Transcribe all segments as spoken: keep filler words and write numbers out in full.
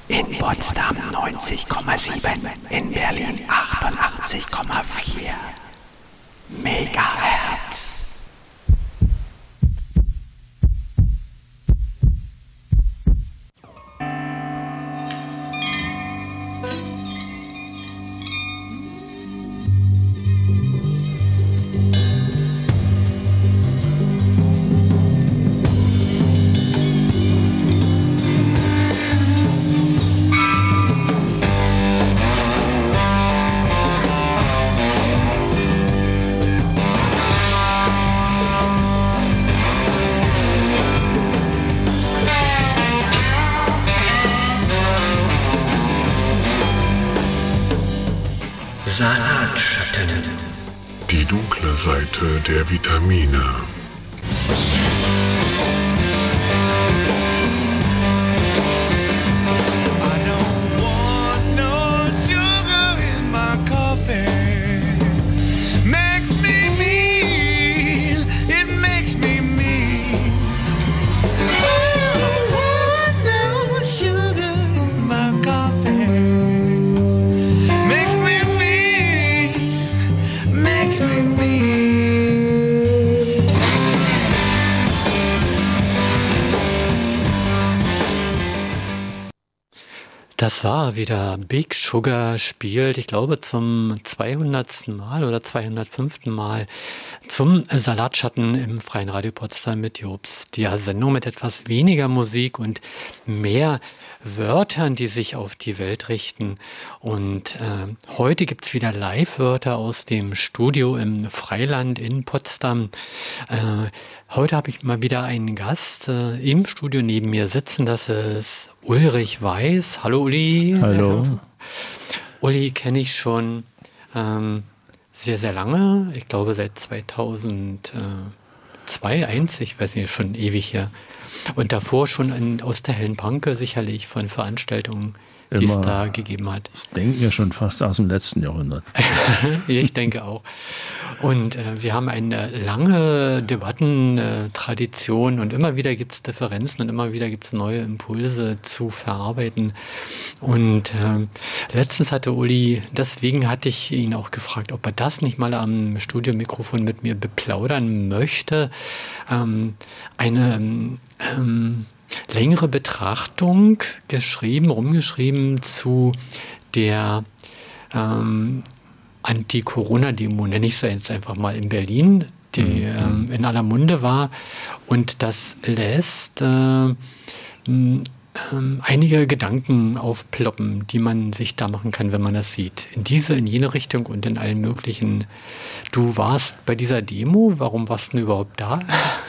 In Potsdam neunzig Komma sieben, in Berlin achtundachtzig Komma vier Megahertz. Salatschatten. Die dunkle Seite der Vitamine. Das war wieder Big Sugar spielt, ich glaube zum zweihundertsten Mal oder zweihundertfünften Mal zum Salatschatten im Freien Radio Potsdam mit Jobs. Die Sendung mit etwas weniger Musik und mehr Wörtern, die sich auf die Welt richten. Und äh, heute gibt es wieder Live-Wörter aus dem Studio im Freiland in Potsdam. Äh, heute habe ich mal wieder einen Gast äh, im Studio neben mir sitzen. Das ist Ulrich Weiß. Hallo Uli. Hallo. Uli kenne ich schon ähm, sehr, sehr lange. Ich glaube seit zweitausendzwei, eins, ich weiß nicht, schon ewig her. Und davor schon in, aus der hellen Panke sicherlich von Veranstaltungen, die es da gegeben hat. Ich denke mir schon fast aus dem letzten Jahrhundert. Ich denke auch. Und äh, wir haben eine lange Debattentradition und immer wieder gibt es Differenzen und immer wieder gibt es neue Impulse zu verarbeiten. Und äh, letztens hatte Uli, deswegen hatte ich ihn auch gefragt, ob er das nicht mal am Studiomikrofon mit mir beplaudern möchte. Ähm, eine ähm, längere Betrachtung geschrieben, rumgeschrieben zu der ähm, Anti-Corona-Demo, nenne ich es jetzt einfach mal, in Berlin, die mhm. ähm, in aller Munde war. Und das lässt äh, ähm, einige Gedanken aufploppen, die man sich da machen kann, wenn man das sieht. In diese, in jene Richtung und in allen möglichen. Du warst bei dieser Demo, warum warst du denn überhaupt da?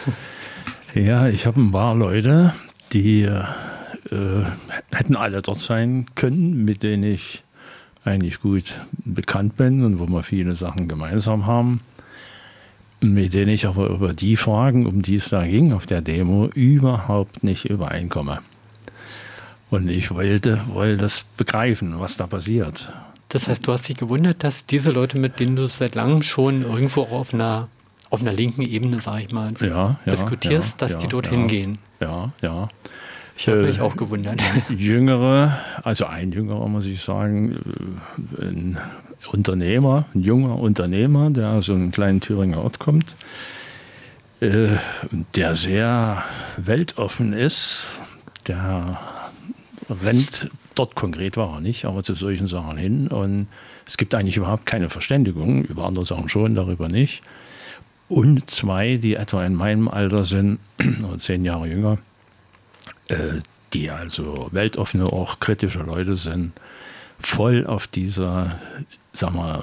Ja, ich habe ein paar Leute, die äh, hätten alle dort sein können, mit denen ich eigentlich gut bekannt bin und wo wir viele Sachen gemeinsam haben, mit denen ich aber über die Fragen, um die es da ging auf der Demo, überhaupt nicht übereinkomme. Und ich wollte, wollte das begreifen, was da passiert. Das heißt, du hast dich gewundert, dass diese Leute, mit denen du seit langem schon irgendwo auf einer auf einer linken Ebene, sage ich mal, ja, ja, diskutierst, ja, dass ja, die dorthin ja, gehen. Ja, ja. Ich habe äh, mich auch gewundert. Jüngere, also ein Jüngerer, muss ich sagen, ein Unternehmer, ein junger Unternehmer, der aus einem kleinen Thüringer Ort kommt, äh, der sehr weltoffen ist, der rennt, dort konkret war er nicht, aber zu solchen Sachen hin. Und es gibt eigentlich überhaupt keine Verständigung, über andere Sachen schon, darüber nicht. Und zwei, die etwa in meinem Alter sind, oder zehn Jahre jünger, äh, die also weltoffene, auch kritische Leute sind, voll auf dieser, sag mal,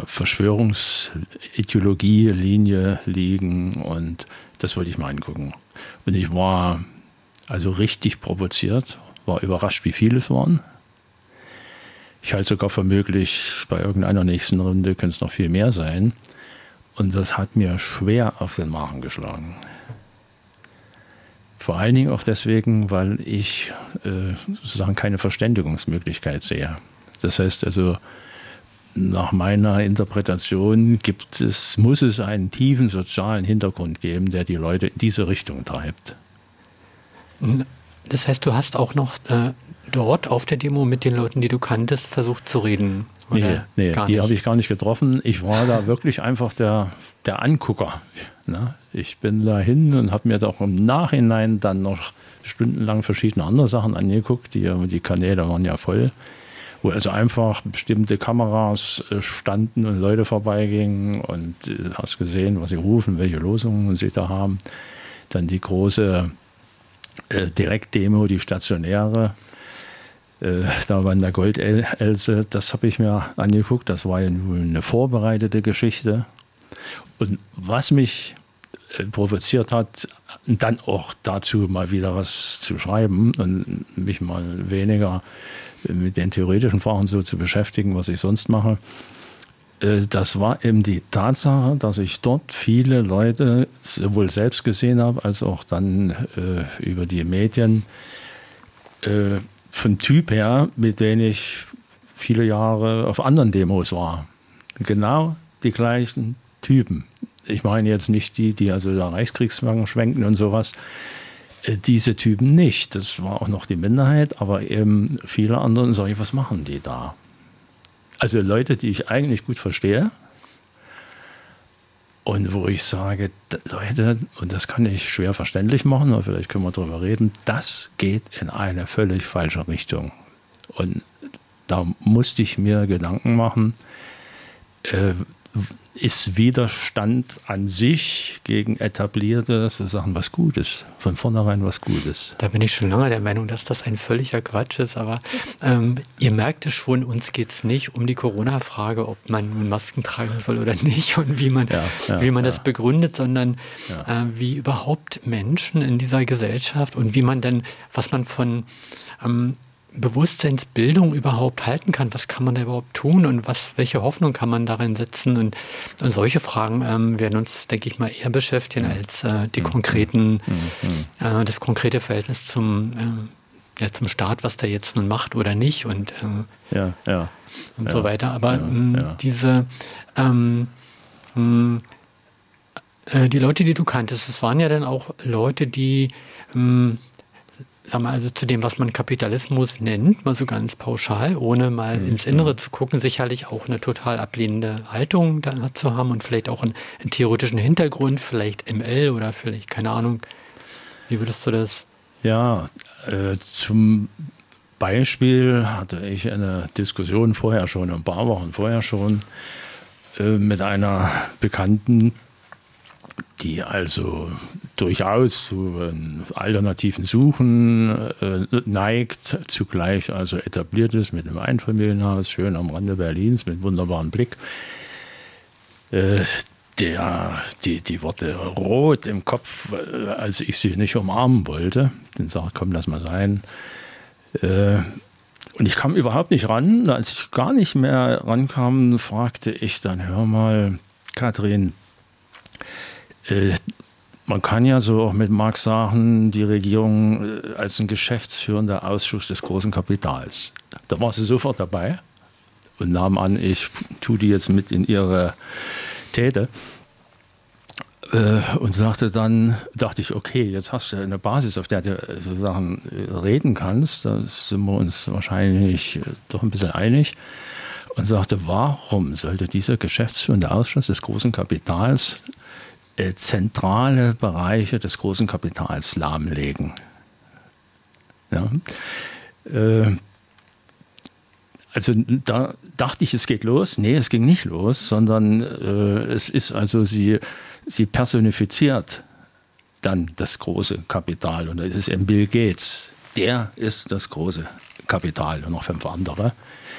Verschwörungsideologie-Linie liegen. Und das wollte ich mal angucken. Und ich war also richtig provoziert, war überrascht, wie viele es waren. Ich halte sogar für möglich, bei irgendeiner nächsten Runde können es noch viel mehr sein. Und das hat mir schwer auf den Magen geschlagen. Vor allen Dingen auch deswegen, weil ich äh, sozusagen keine Verständigungsmöglichkeit sehe. Das heißt also, nach meiner Interpretation gibt es, muss es einen tiefen sozialen Hintergrund geben, der die Leute in diese Richtung treibt. Das heißt, du hast auch noch äh, dort auf der Demo mit den Leuten, die du kanntest, versucht zu reden? Nee, nee die habe ich gar nicht getroffen. Ich war da wirklich einfach der, der Angucker. Ne? Ich bin da hin und habe mir doch im Nachhinein dann noch stundenlang verschiedene andere Sachen angeguckt. Die, die Kanäle waren ja voll, wo also einfach bestimmte Kameras standen und Leute vorbeigingen und du hast gesehen, was sie rufen, welche Losungen sie da haben. Dann die große äh, Direktdemo, die stationäre. Da war in der Goldelse, das habe ich mir angeguckt, das war ja nur eine vorbereitete Geschichte. Und was mich provoziert hat, dann auch dazu mal wieder was zu schreiben und mich mal weniger mit den theoretischen Fragen so zu beschäftigen, was ich sonst mache, das war eben die Tatsache, dass ich dort viele Leute sowohl selbst gesehen habe, als auch dann äh, über die Medien, äh, von Typ her, mit denen ich viele Jahre auf anderen Demos war. Genau die gleichen Typen. Ich meine jetzt nicht die, die also da Reichskriegsflaggen schwenken und sowas. Diese Typen nicht. Das war auch noch die Minderheit, aber eben viele andere. Sag ich, was machen die da? Also Leute, die ich eigentlich gut verstehe. Und wo ich sage, Leute, und das kann ich schwer verständlich machen, aber vielleicht können wir darüber reden, das geht in eine völlig falsche Richtung. Und da musste ich mir Gedanken machen, äh, ist Widerstand an sich gegen etablierte so Sachen was Gutes, von vornherein was Gutes. Da bin ich schon lange der Meinung, dass das ein völliger Quatsch ist, aber ähm, ihr merkt es schon, uns geht es nicht um die Corona-Frage, ob man nun Masken tragen soll oder nicht und wie man, ja, ja, wie man ja. das begründet, sondern ja. äh, wie überhaupt Menschen in dieser Gesellschaft und wie man dann, was man von ähm, Bewusstseinsbildung überhaupt halten kann. Was kann man da überhaupt tun und was, welche Hoffnung kann man darin setzen? Und, und solche Fragen ähm, werden uns, denke ich mal, eher beschäftigen als äh, die konkreten, äh, das konkrete Verhältnis zum, äh, ja, zum Staat, was der jetzt nun macht oder nicht und, äh, ja, ja, und ja, so weiter. Aber ja, mh, ja. diese ähm, mh, äh, die Leute, die du kanntest, das waren ja dann auch Leute, die mh, Sag mal, also zu dem, was man Kapitalismus nennt, mal so ganz pauschal, ohne mal mhm. ins Innere zu gucken, sicherlich auch eine total ablehnende Haltung da zu haben und vielleicht auch einen, einen theoretischen Hintergrund, vielleicht M L oder vielleicht, keine Ahnung, wie würdest du das? Ja, äh, zum Beispiel hatte ich eine Diskussion vorher schon, ein paar Wochen vorher schon, äh, mit einer Bekannten, die also durchaus zu äh, alternativen Suchen äh, neigt, zugleich also etabliert ist mit einem Einfamilienhaus, schön am Rande Berlins, mit wunderbarem Blick. Äh, der, die, die Worte rot im Kopf, äh, als ich sie nicht umarmen wollte, dann sage ich, komm, lass mal sein. Äh, und ich kam überhaupt nicht ran. Als ich gar nicht mehr rankam, fragte ich dann, hör mal, Katrin, äh, man kann ja so auch mit Marx sagen, die Regierung äh, als ein geschäftsführender Ausschuss des großen Kapitals. Da war sie sofort dabei und nahm an, ich tue die jetzt mit in ihre Täte. Äh, und sagte dann, dachte ich, okay, jetzt hast du eine Basis, auf der du sozusagen reden kannst. Da sind wir uns wahrscheinlich doch ein bisschen einig. Und sagte, warum sollte dieser geschäftsführende Ausschuss des großen Kapitals äh, zentrale Bereiche des großen Kapitals lahmlegen? Ja. Äh, Also da dachte ich, es geht los. Nee, es ging nicht los, sondern äh, es ist also, sie, sie personifiziert dann das große Kapital. Und das ist eben Bill Gates. Der ist das große Kapital und noch fünf andere.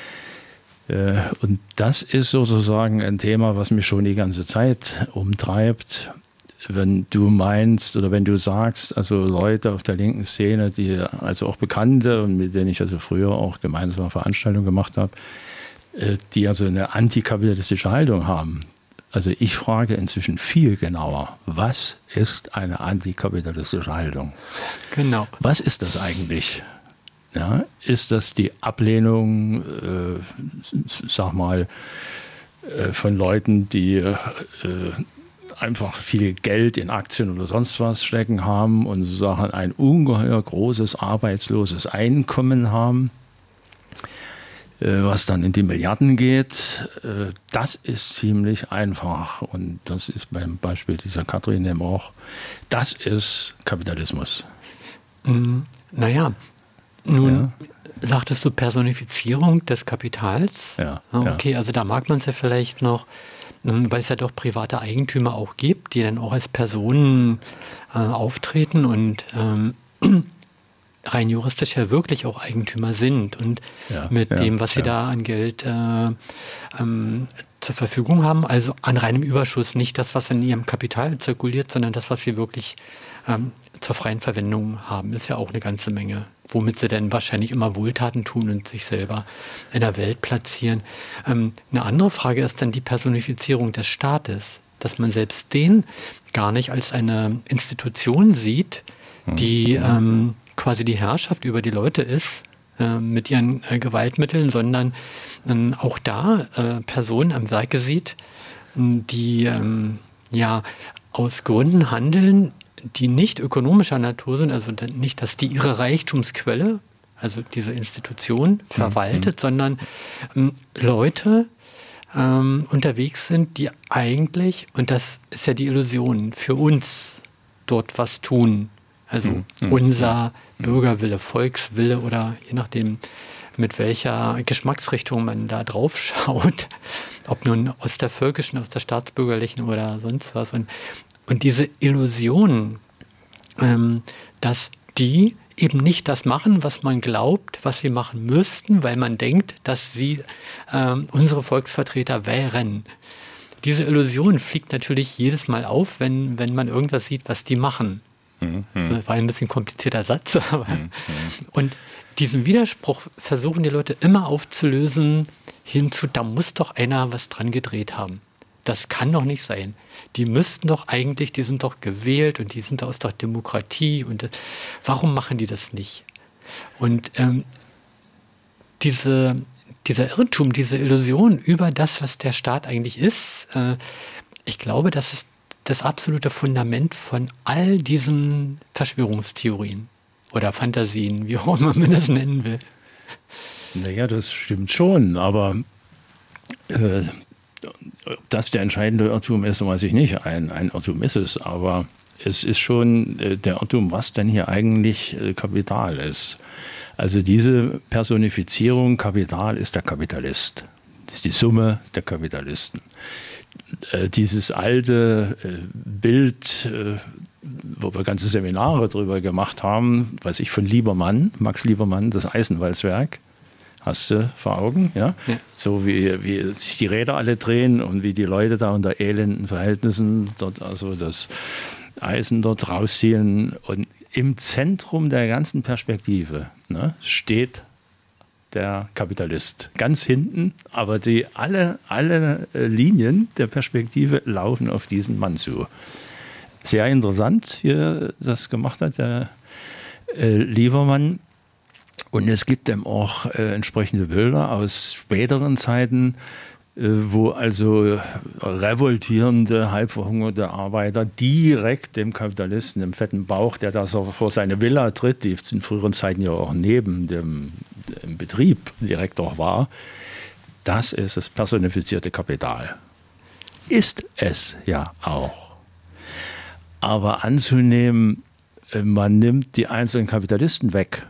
Äh, und das ist sozusagen ein Thema, was mich schon die ganze Zeit umtreibt. Wenn du meinst oder wenn du sagst, also Leute auf der linken Szene, die also auch Bekannte und mit denen ich also früher auch gemeinsame Veranstaltungen gemacht habe, die also eine antikapitalistische Haltung haben. Also ich frage inzwischen viel genauer, was ist eine antikapitalistische Haltung? Genau. Was ist das eigentlich? Ja, ist das die Ablehnung, äh, sag mal, äh, von Leuten, die äh, einfach viel Geld in Aktien oder sonst was stecken haben und sozusagen ein ungeheuer großes arbeitsloses Einkommen haben, was dann in die Milliarden geht. Das ist ziemlich einfach. Und das ist beim Beispiel dieser Katrin eben auch, das ist Kapitalismus. Mm, naja, nun ja. sagtest du Personifizierung des Kapitals. Ja. Okay, ja. Also da mag man es ja vielleicht noch, weil es ja doch private Eigentümer auch gibt, die dann auch als Personen äh, auftreten und ähm, rein juristisch ja wirklich auch Eigentümer sind und ja, mit ja, dem, was sie ja. da an Geld äh, ähm, zur Verfügung haben, also an reinem Überschuss, nicht das, was in ihrem Kapital zirkuliert, sondern das, was sie wirklich ähm, zur freien Verwendung haben, ist ja auch eine ganze Menge, womit sie dann wahrscheinlich immer Wohltaten tun und sich selber in der Welt platzieren. Ähm, eine andere Frage ist dann die Personifizierung des Staates, dass man selbst den gar nicht als eine Institution sieht, die ähm, quasi die Herrschaft über die Leute ist, äh, mit ihren äh, Gewaltmitteln, sondern ähm, auch da äh, Personen am Werke sieht, die ähm, ja aus Gründen handeln, die nicht ökonomischer Natur sind, also nicht, dass die ihre Reichtumsquelle, also diese Institution, verwaltet, mhm. sondern ähm, Leute ähm, unterwegs sind, die eigentlich, und das ist ja die Illusion, für uns dort was tun. Also mhm. unser mhm. Bürgerwille, Volkswille oder je nachdem, mit welcher Geschmacksrichtung man da drauf schaut, ob nun aus der völkischen, aus der staatsbürgerlichen oder sonst was. Und, und diese Illusion, ähm, dass die eben nicht das machen, was man glaubt, was sie machen müssten, weil man denkt, dass sie ähm, unsere Volksvertreter wären. Diese Illusion fliegt natürlich jedes Mal auf, wenn, wenn man irgendwas sieht, was die machen. Mhm. Das war ein bisschen komplizierter Satz. Aber mhm. Und diesen Widerspruch versuchen die Leute immer aufzulösen, hinzu, da muss doch einer was dran gedreht haben. Das kann doch nicht sein. Die müssten doch eigentlich, die sind doch gewählt und die sind aus der Demokratie. Und das, warum machen die das nicht? Und ähm, diese, dieser Irrtum, diese Illusion über das, was der Staat eigentlich ist, äh, ich glaube, das ist das absolute Fundament von all diesen Verschwörungstheorien oder Fantasien, wie auch immer man das nennen will. Naja, das stimmt schon, aber äh, ob das der entscheidende Irrtum ist, weiß ich nicht. Ein, ein Irrtum ist es, aber es ist schon äh, der Irrtum, was denn hier eigentlich äh, Kapital ist. Also diese Personifizierung, Kapital ist der Kapitalist. Das ist die Summe der Kapitalisten. Dieses alte Bild, wo wir ganze Seminare drüber gemacht haben, weiß ich, von Liebermann, Max Liebermann, das Eisenwalzwerk, hast du vor Augen, ja? Ja. So wie, wie sich die Räder alle drehen und wie die Leute da unter elenden Verhältnissen dort also das Eisen dort rausziehen. Und im Zentrum der ganzen Perspektive, ne, steht der Kapitalist. Ganz hinten, aber die alle, alle Linien der Perspektive laufen auf diesen Mann zu. Sehr interessant, wie er das gemacht hat, der äh, Liebermann. Und es gibt eben auch äh, entsprechende Bilder aus späteren Zeiten, äh, wo also revoltierende, halbverhungerte Arbeiter direkt dem Kapitalisten im fetten Bauch, der da so vor seine Villa tritt, die in früheren Zeiten ja auch neben dem im Betrieb direkt auch war, das ist das personifizierte Kapital. Ist es ja auch. Aber anzunehmen, man nimmt die einzelnen Kapitalisten weg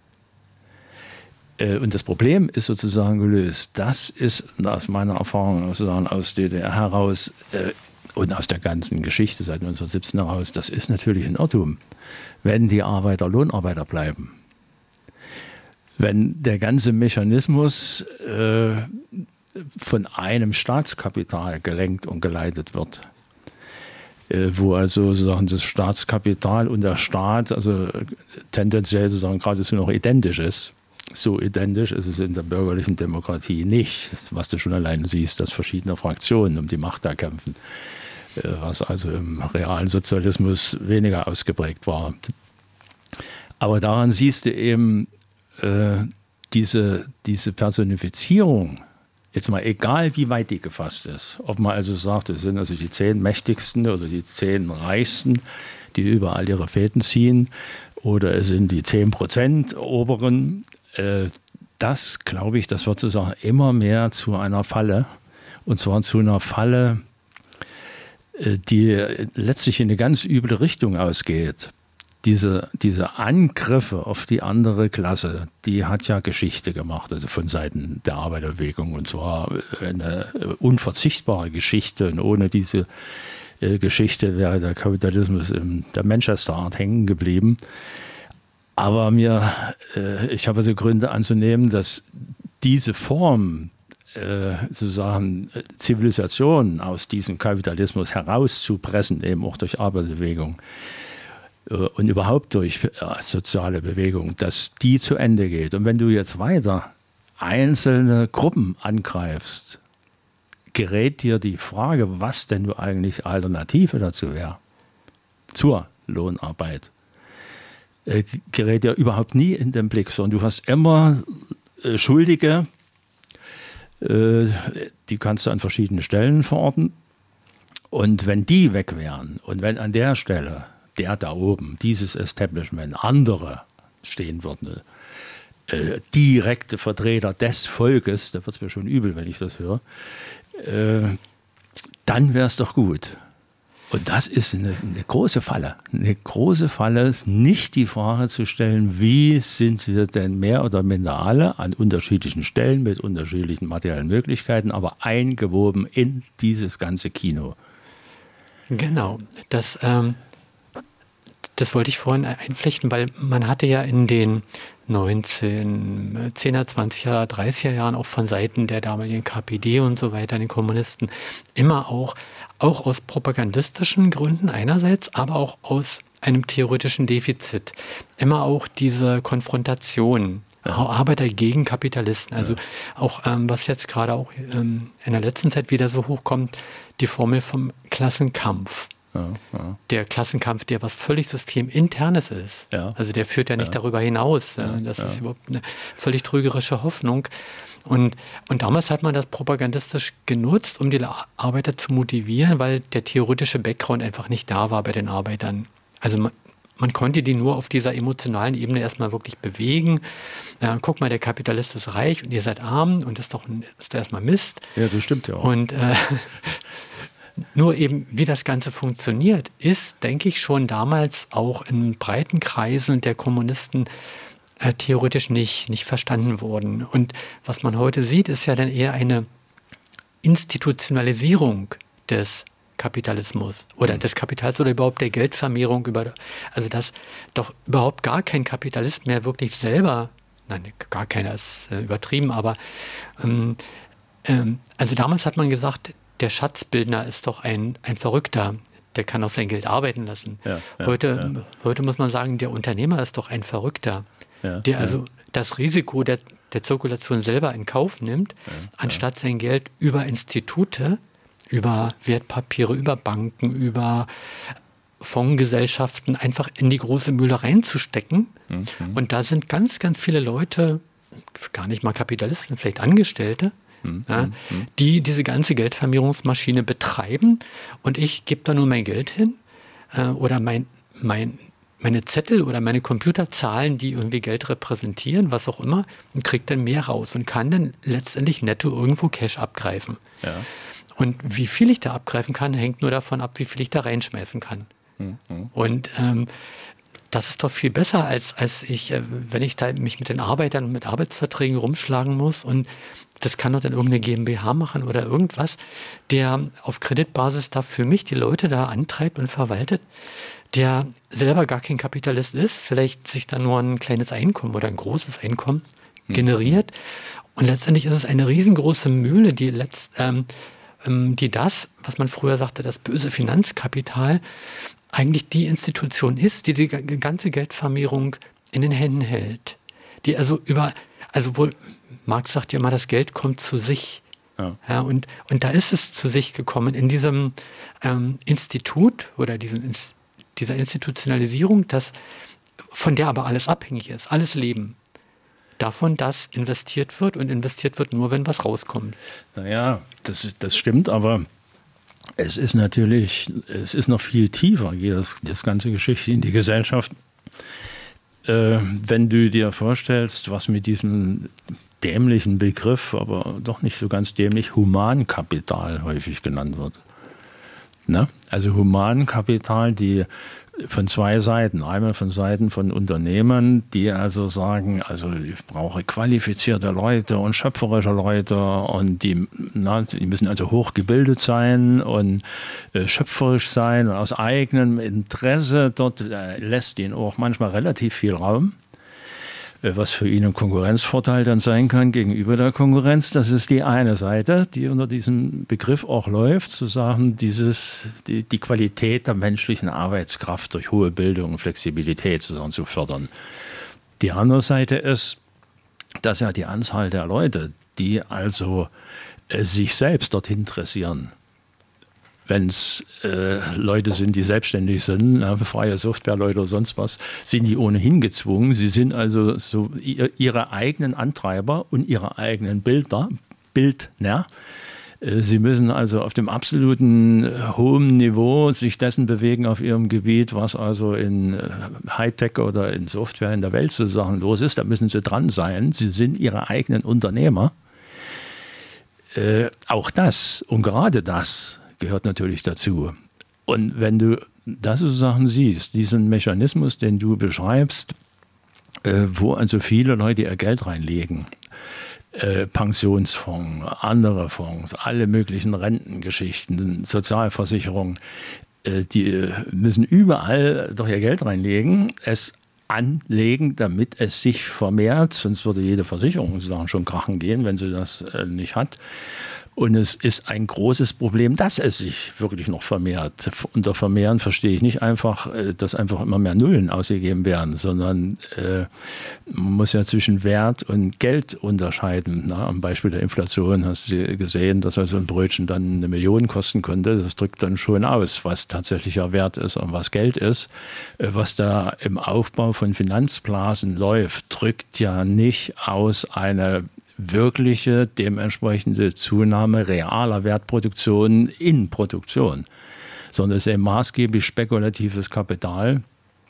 und das Problem ist sozusagen gelöst. Das ist aus meiner Erfahrung sozusagen aus D D R heraus und aus der ganzen Geschichte seit neunzehnhundertsiebzehn heraus, das ist natürlich ein Irrtum, wenn die Arbeiter Lohnarbeiter bleiben. Wenn der ganze Mechanismus äh, von einem Staatskapital gelenkt und geleitet wird, äh, wo also sozusagen das Staatskapital und der Staat also tendenziell sozusagen geradezu noch identisch ist. So identisch ist es in der bürgerlichen Demokratie nicht, was du schon alleine siehst, dass verschiedene Fraktionen um die Macht da kämpfen, äh, was also im realen Sozialismus weniger ausgeprägt war. Aber daran siehst du eben, diese, diese Personifizierung Jetzt mal egal, wie weit die gefasst ist. Ob man also sagt, es sind also die zehn mächtigsten oder die zehn reichsten, die überall ihre Fäden ziehen, oder es sind die zehn Prozent oberen. Äh, das, glaube ich, das wird sozusagen immer mehr zu einer Falle. Und zwar zu einer Falle, äh, die letztlich in eine ganz üble Richtung ausgeht. Diese, diese Angriffe auf die andere Klasse, die hat ja Geschichte gemacht, also von Seiten der Arbeiterbewegung. Und zwar eine unverzichtbare Geschichte. Und ohne diese äh, Geschichte wäre der Kapitalismus in der Manchester Art hängen geblieben. Aber mir, äh, ich habe also Gründe anzunehmen, dass diese Form, äh, sozusagen Zivilisation aus diesem Kapitalismus herauszupressen, eben auch durch Arbeiterbewegung, und überhaupt durch soziale Bewegung, dass die zu Ende geht. Und wenn du jetzt weiter einzelne Gruppen angreifst, gerät dir die Frage, was denn du eigentlich Alternative dazu wäre, zur Lohnarbeit, äh, gerät dir überhaupt nie in den Blick, sondern du hast immer äh, Schuldige, äh, die kannst du an verschiedenen Stellen verorten. Und wenn die weg wären und wenn an der Stelle der da oben, dieses Establishment, andere stehen würden, äh, direkte Vertreter des Volkes, da wird es mir schon übel, wenn ich das höre, äh, dann wäre es doch gut. Und das ist eine, eine große Falle. Eine große Falle ist nicht die Frage zu stellen, wie sind wir denn mehr oder minder alle an unterschiedlichen Stellen mit unterschiedlichen materiellen Möglichkeiten, aber eingewoben in dieses ganze Kino. Genau, das ähm Das wollte ich vorhin einflechten, weil man hatte ja in den neunzehn, zehner, zwanziger, dreißiger Jahren auch von Seiten der damaligen K P D und so weiter, den Kommunisten, immer auch, auch aus propagandistischen Gründen einerseits, aber auch aus einem theoretischen Defizit, immer auch diese Konfrontation, ja. Arbeiter gegen Kapitalisten, also ja. auch ähm, was jetzt gerade auch ähm, in der letzten Zeit wieder so hochkommt, die Formel vom Klassenkampf. Ja, ja. Der Klassenkampf, der was völlig systeminternes ist. Ja. Also der führt ja nicht ja. darüber hinaus. Ja, das ja. ist überhaupt eine völlig trügerische Hoffnung. Und, und damals hat man das propagandistisch genutzt, um die Arbeiter zu motivieren, weil der theoretische Background einfach nicht da war bei den Arbeitern. Also man, man konnte die nur auf dieser emotionalen Ebene erstmal wirklich bewegen. Äh, guck mal, der Kapitalist ist reich und ihr seid arm und das ist doch, ist doch erstmal Mist. Ja, das stimmt ja auch. Und äh, nur eben, wie das Ganze funktioniert, ist, denke ich, schon damals auch in breiten Kreisen der Kommunisten äh, theoretisch nicht, nicht verstanden worden. Und was man heute sieht, ist ja dann eher eine Institutionalisierung des Kapitalismus oder des Kapitals oder überhaupt der Geldvermehrung. Über, also dass doch überhaupt gar kein Kapitalist mehr wirklich selber, nein, gar keiner ist äh, übertrieben, aber ähm, ähm, also damals hat man gesagt, der Schatzbildner ist doch ein, ein Verrückter, der kann auch sein Geld arbeiten lassen. Ja, ja, heute, ja. heute muss man sagen, der Unternehmer ist doch ein Verrückter, ja, der also ja. das Risiko der, der Zirkulation selber in Kauf nimmt, ja, anstatt ja. sein Geld über Institute, über Wertpapiere, über Banken, über Fondsgesellschaften einfach in die große Mühle reinzustecken. Mhm. Und da sind ganz, ganz viele Leute, gar nicht mal Kapitalisten, vielleicht Angestellte, Mhm. Ja, die diese ganze Geldvermehrungsmaschine betreiben und ich gebe da nur mein Geld hin äh, oder mein, mein, meine Zettel oder meine Computerzahlen, die irgendwie Geld repräsentieren, was auch immer, und kriege dann mehr raus und kann dann letztendlich netto irgendwo Cash abgreifen. Ja. Und wie viel ich da abgreifen kann, hängt nur davon ab, wie viel ich da reinschmeißen kann. Mhm. Und ähm, das ist doch viel besser, als, als ich, wenn ich da mich mit den Arbeitern und mit Arbeitsverträgen rumschlagen muss und das kann doch dann irgendeine GmbH machen oder irgendwas, der auf Kreditbasis da für mich die Leute da antreibt und verwaltet, der selber gar kein Kapitalist ist, vielleicht sich da nur ein kleines Einkommen oder ein großes Einkommen generiert. Und letztendlich ist es eine riesengroße Mühle, die, letzt, ähm, die das, was man früher sagte, das böse Finanzkapital, eigentlich die Institution ist, die die ganze Geldvermehrung in den Händen hält. Die also über, also wohl, Marx sagt ja immer, das Geld kommt zu sich. Ja. Ja, und, und da ist es zu sich gekommen in diesem ähm, Institut oder diesem, dieser Institutionalisierung, das, von der aber alles abhängig ist, alles Leben. davon, dass investiert wird und investiert wird nur, wenn was rauskommt. Naja, das, das stimmt, aber es ist natürlich, es ist noch viel tiefer, geht das, das ganze Geschichte in die Gesellschaft. Äh, wenn du dir vorstellst, was mit diesem dämlichen Begriff, aber doch nicht so ganz dämlich, Humankapital häufig genannt wird. Ne? Also Humankapital, die von zwei Seiten. Einmal von Seiten von Unternehmern, die also sagen, also ich brauche qualifizierte Leute und schöpferische Leute und die, na, die müssen also hochgebildet sein und äh, schöpferisch sein und aus eigenem Interesse. Dort äh, lässt ihnen auch manchmal relativ viel Raum, was für ihn ein Konkurrenzvorteil dann sein kann gegenüber der Konkurrenz. Das ist die eine Seite, die unter diesem Begriff auch läuft, zu sagen, dieses, die, die Qualität der menschlichen Arbeitskraft durch hohe Bildung und Flexibilität zusammen zu fördern. Die andere Seite ist, dass ja die Anzahl der Leute, die also äh, sich selbst dorthin interessieren, wenn es äh, Leute sind, die selbstständig sind, ja, freie Softwareleute oder sonst was, sind die ohnehin gezwungen. Sie sind also so ihr, ihre eigenen Antreiber und ihre eigenen Bilder, Bildner. Äh, sie müssen also auf dem absoluten äh, hohen Niveau sich dessen bewegen auf ihrem Gebiet, was also in äh, Hightech oder in Software in der Welt sozusagen los ist. Da müssen sie dran sein. Sie sind ihre eigenen Unternehmer. Äh, auch das und gerade das gehört natürlich dazu. Und wenn du das sozusagen siehst, diesen Mechanismus, den du beschreibst, äh, wo also viele Leute ihr Geld reinlegen, äh, Pensionsfonds, andere Fonds, alle möglichen Rentengeschichten, Sozialversicherungen, äh, die müssen überall doch ihr Geld reinlegen, es anlegen, damit es sich vermehrt, sonst würde jede Versicherung sozusagen schon krachen gehen, wenn sie das äh, nicht hat. Und es ist ein großes Problem, dass es sich wirklich noch vermehrt. Unter Vermehren verstehe ich nicht einfach, dass einfach immer mehr Nullen ausgegeben werden, sondern äh, man muss ja zwischen Wert und Geld unterscheiden. Na, am Beispiel der Inflation hast du gesehen, dass also ein Brötchen dann eine Million kosten konnte. Das drückt dann schon aus, was tatsächlicher Wert ist und was Geld ist. Was da im Aufbau von Finanzblasen läuft, drückt ja nicht aus eine wirkliche, dementsprechende Zunahme realer Wertproduktion in Produktion, sondern es ist eben maßgeblich spekulatives Kapital.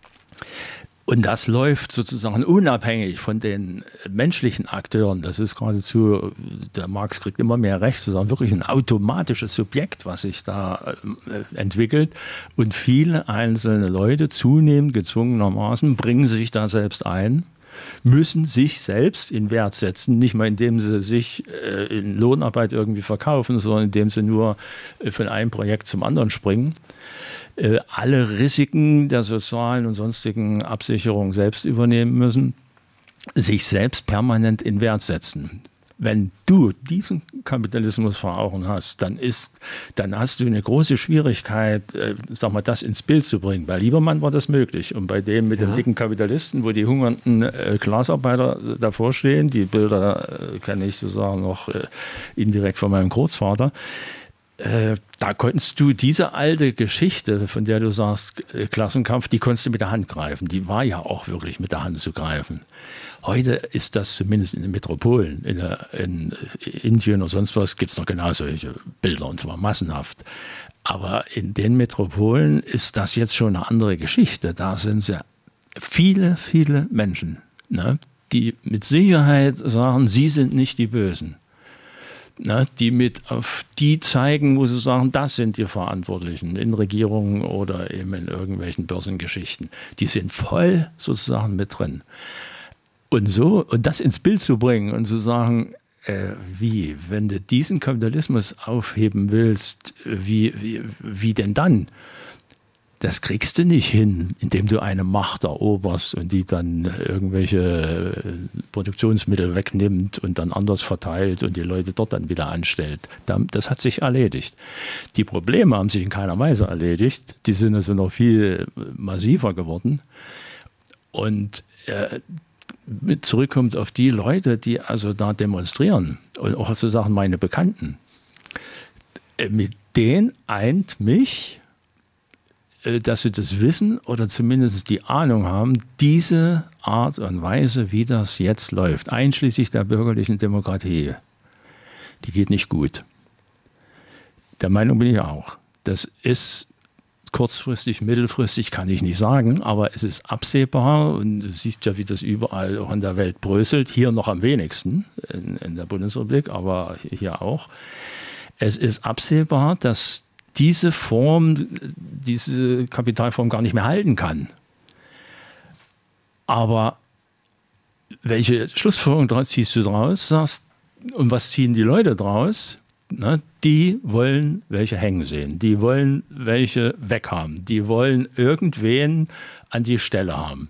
Und das läuft sozusagen unabhängig von den menschlichen Akteuren. Das ist geradezu, der Marx kriegt immer mehr recht, sozusagen wirklich ein automatisches Subjekt, was sich da äh, entwickelt. Und viele einzelne Leute, zunehmend gezwungenermaßen, bringen sich da selbst ein, müssen sich selbst in Wert setzen, nicht mal indem sie sich äh, in Lohnarbeit irgendwie verkaufen, sondern indem sie nur äh, von einem Projekt zum anderen springen. Äh, alle Risiken der sozialen und sonstigen Absicherung selbst übernehmen müssen, sich selbst permanent in Wert setzen. Wenn du diesen Kapitalismus vor Augen hast, dann, ist, dann hast du eine große Schwierigkeit, äh, sag mal, das ins Bild zu bringen. Bei Liebermann war das möglich. Und bei dem mit ja. dem dicken Kapitalisten, wo die hungernden äh, Glasarbeiter davor stehen, die Bilder äh, kenne ich sozusagen noch äh, indirekt von meinem Großvater, äh, da konntest du diese alte Geschichte, von der du sagst, äh, Klassenkampf, die konntest du mit der Hand greifen. Die war ja auch wirklich mit der Hand zu greifen. Heute ist das zumindest in den Metropolen, in, der, in Indien oder sonst was, gibt es noch genau solche Bilder, und zwar massenhaft. Aber in den Metropolen ist das jetzt schon eine andere Geschichte. Da sind ja viele, viele Menschen, ne, die mit Sicherheit sagen, sie sind nicht die Bösen. Ne, die mit auf die zeigen, wo sie sagen, das sind die Verantwortlichen in Regierungen oder eben in irgendwelchen Börsengeschichten. Die sind voll sozusagen mit drin. Und so, und das ins Bild zu bringen und zu sagen, äh, wie, wenn du diesen Kapitalismus aufheben willst, wie, wie, wie denn dann? Das kriegst du nicht hin, indem du eine Macht eroberst und die dann irgendwelche Produktionsmittel wegnimmt und dann anders verteilt und die Leute dort dann wieder anstellt. Das hat sich erledigt. Die Probleme haben sich in keiner Weise erledigt. Die sind also noch viel massiver geworden. Und äh, zurückkommt auf die Leute, die also da demonstrieren und auch sozusagen meine Bekannten. Mit denen eint mich dass sie das wissen oder zumindest die Ahnung haben, diese Art und Weise, wie das jetzt läuft, einschließlich der bürgerlichen Demokratie, die geht nicht gut. Der Meinung bin ich auch. Das ist kurzfristig, mittelfristig, kann ich nicht sagen, aber es ist absehbar und du siehst ja, wie das überall auch in der Welt bröselt, hier noch am wenigsten in, in der Bundesrepublik, aber hier auch. Es ist absehbar, dass diese Form, diese Kapitalform gar nicht mehr halten kann. Aber welche Schlussfolgerung daraus ziehst du daraus? Sagst, und was ziehen die Leute daraus? Na, die wollen welche hängen sehen, die wollen welche weghaben, die wollen irgendwen an die Stelle haben.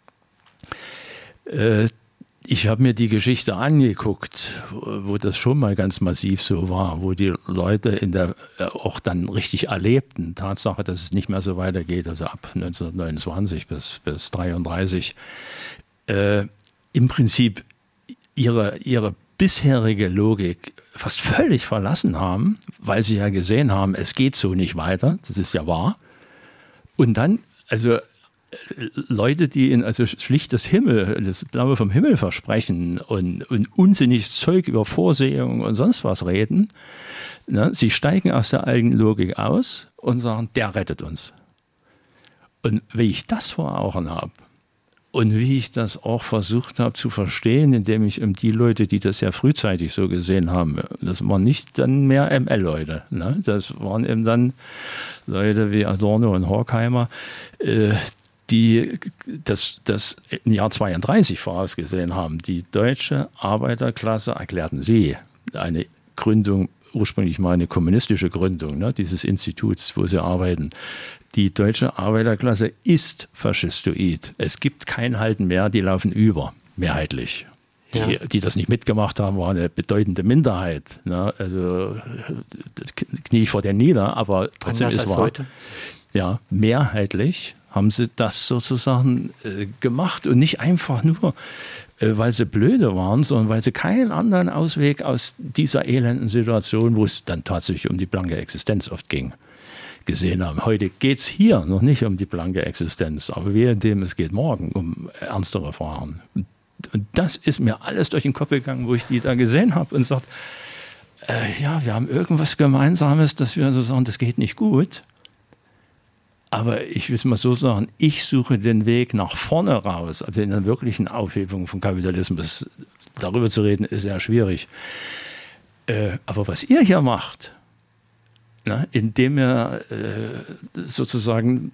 Äh, Ich habe mir die Geschichte angeguckt, wo das schon mal ganz massiv so war, wo die Leute in der, auch dann richtig erlebten, Tatsache, dass es nicht mehr so weitergeht, also ab neunzehnhundertneunundzwanzig bis, bis dreiunddreißig, äh, im Prinzip ihre, ihre bisherige Logik fast völlig verlassen haben, weil sie ja gesehen haben, es geht so nicht weiter, das ist ja wahr. Und dann, also Leute, die in also schlicht das Himmel, das Blaue vom Himmel versprechen und, und unsinniges Zeug über Vorsehung und sonst was reden, ne, sie steigen aus der alten Logik aus und sagen, der rettet uns. Und wie ich das vor Augen habe und wie ich das auch versucht habe zu verstehen, indem ich um die Leute, die das ja frühzeitig so gesehen haben, das waren nicht dann mehr M L-Leute, ne? Das waren eben dann Leute wie Adorno und Horkheimer, äh, die das, das im Jahr zweiunddreißig vorausgesehen haben. Die deutsche Arbeiterklasse, erklärten sie, eine Gründung, ursprünglich mal eine kommunistische Gründung, ne, dieses Instituts, wo sie arbeiten. Die deutsche Arbeiterklasse ist faschistoid. Es gibt kein Halten mehr, die laufen über, mehrheitlich. Die, ja. die das nicht mitgemacht haben, war eine bedeutende Minderheit. Ne? Also das knie ich vor denen nieder, aber trotzdem ist wahr. Heute. Ja, mehrheitlich haben sie das sozusagen äh, gemacht und nicht einfach nur, äh, weil sie blöde waren, sondern weil sie keinen anderen Ausweg aus dieser elenden Situation, wo es dann tatsächlich um die blanke Existenz oft ging, gesehen haben. Heute geht es hier noch nicht um die blanke Existenz, aber währenddem es geht morgen um ernstere Fragen. Und, und das ist mir alles durch den Kopf gegangen, wo ich die da gesehen habe und sagt, äh, ja, wir haben irgendwas Gemeinsames, dass wir so sagen, das geht nicht gut. Aber ich will es mal so sagen, ich suche den Weg nach vorne raus, also in einer wirklichen Aufhebung von Kapitalismus. Darüber zu reden, ist sehr schwierig. Äh, aber was ihr hier macht, na, indem ihr äh, sozusagen,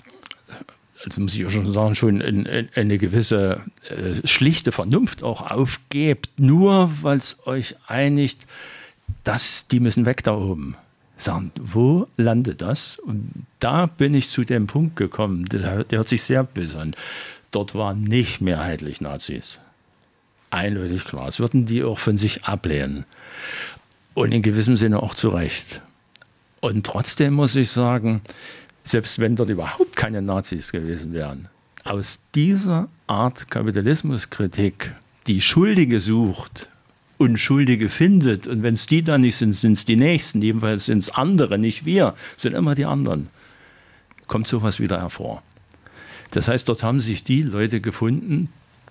also muss ich auch schon sagen, schon in, in eine gewisse äh, schlichte Vernunft auch aufgebt, nur weil es euch einigt, dass die müssen weg da oben. Sagen, wo landet das? Und da bin ich zu dem Punkt gekommen, der, der hört sich sehr böse an. Dort waren nicht mehrheitlich Nazis. Eindeutig klar. Das würden die auch von sich ablehnen. Und in gewissem Sinne auch zu Recht. Und trotzdem muss ich sagen, selbst wenn dort überhaupt keine Nazis gewesen wären, aus dieser Art Kapitalismuskritik, die Schuldige sucht, Unschuldige findet. Und wenn es die dann nicht sind, sind es die Nächsten. Jedenfalls sind es andere, nicht wir. sind immer die anderen. Kommt sowas wieder hervor. Das heißt, dort haben sich die Leute gefunden,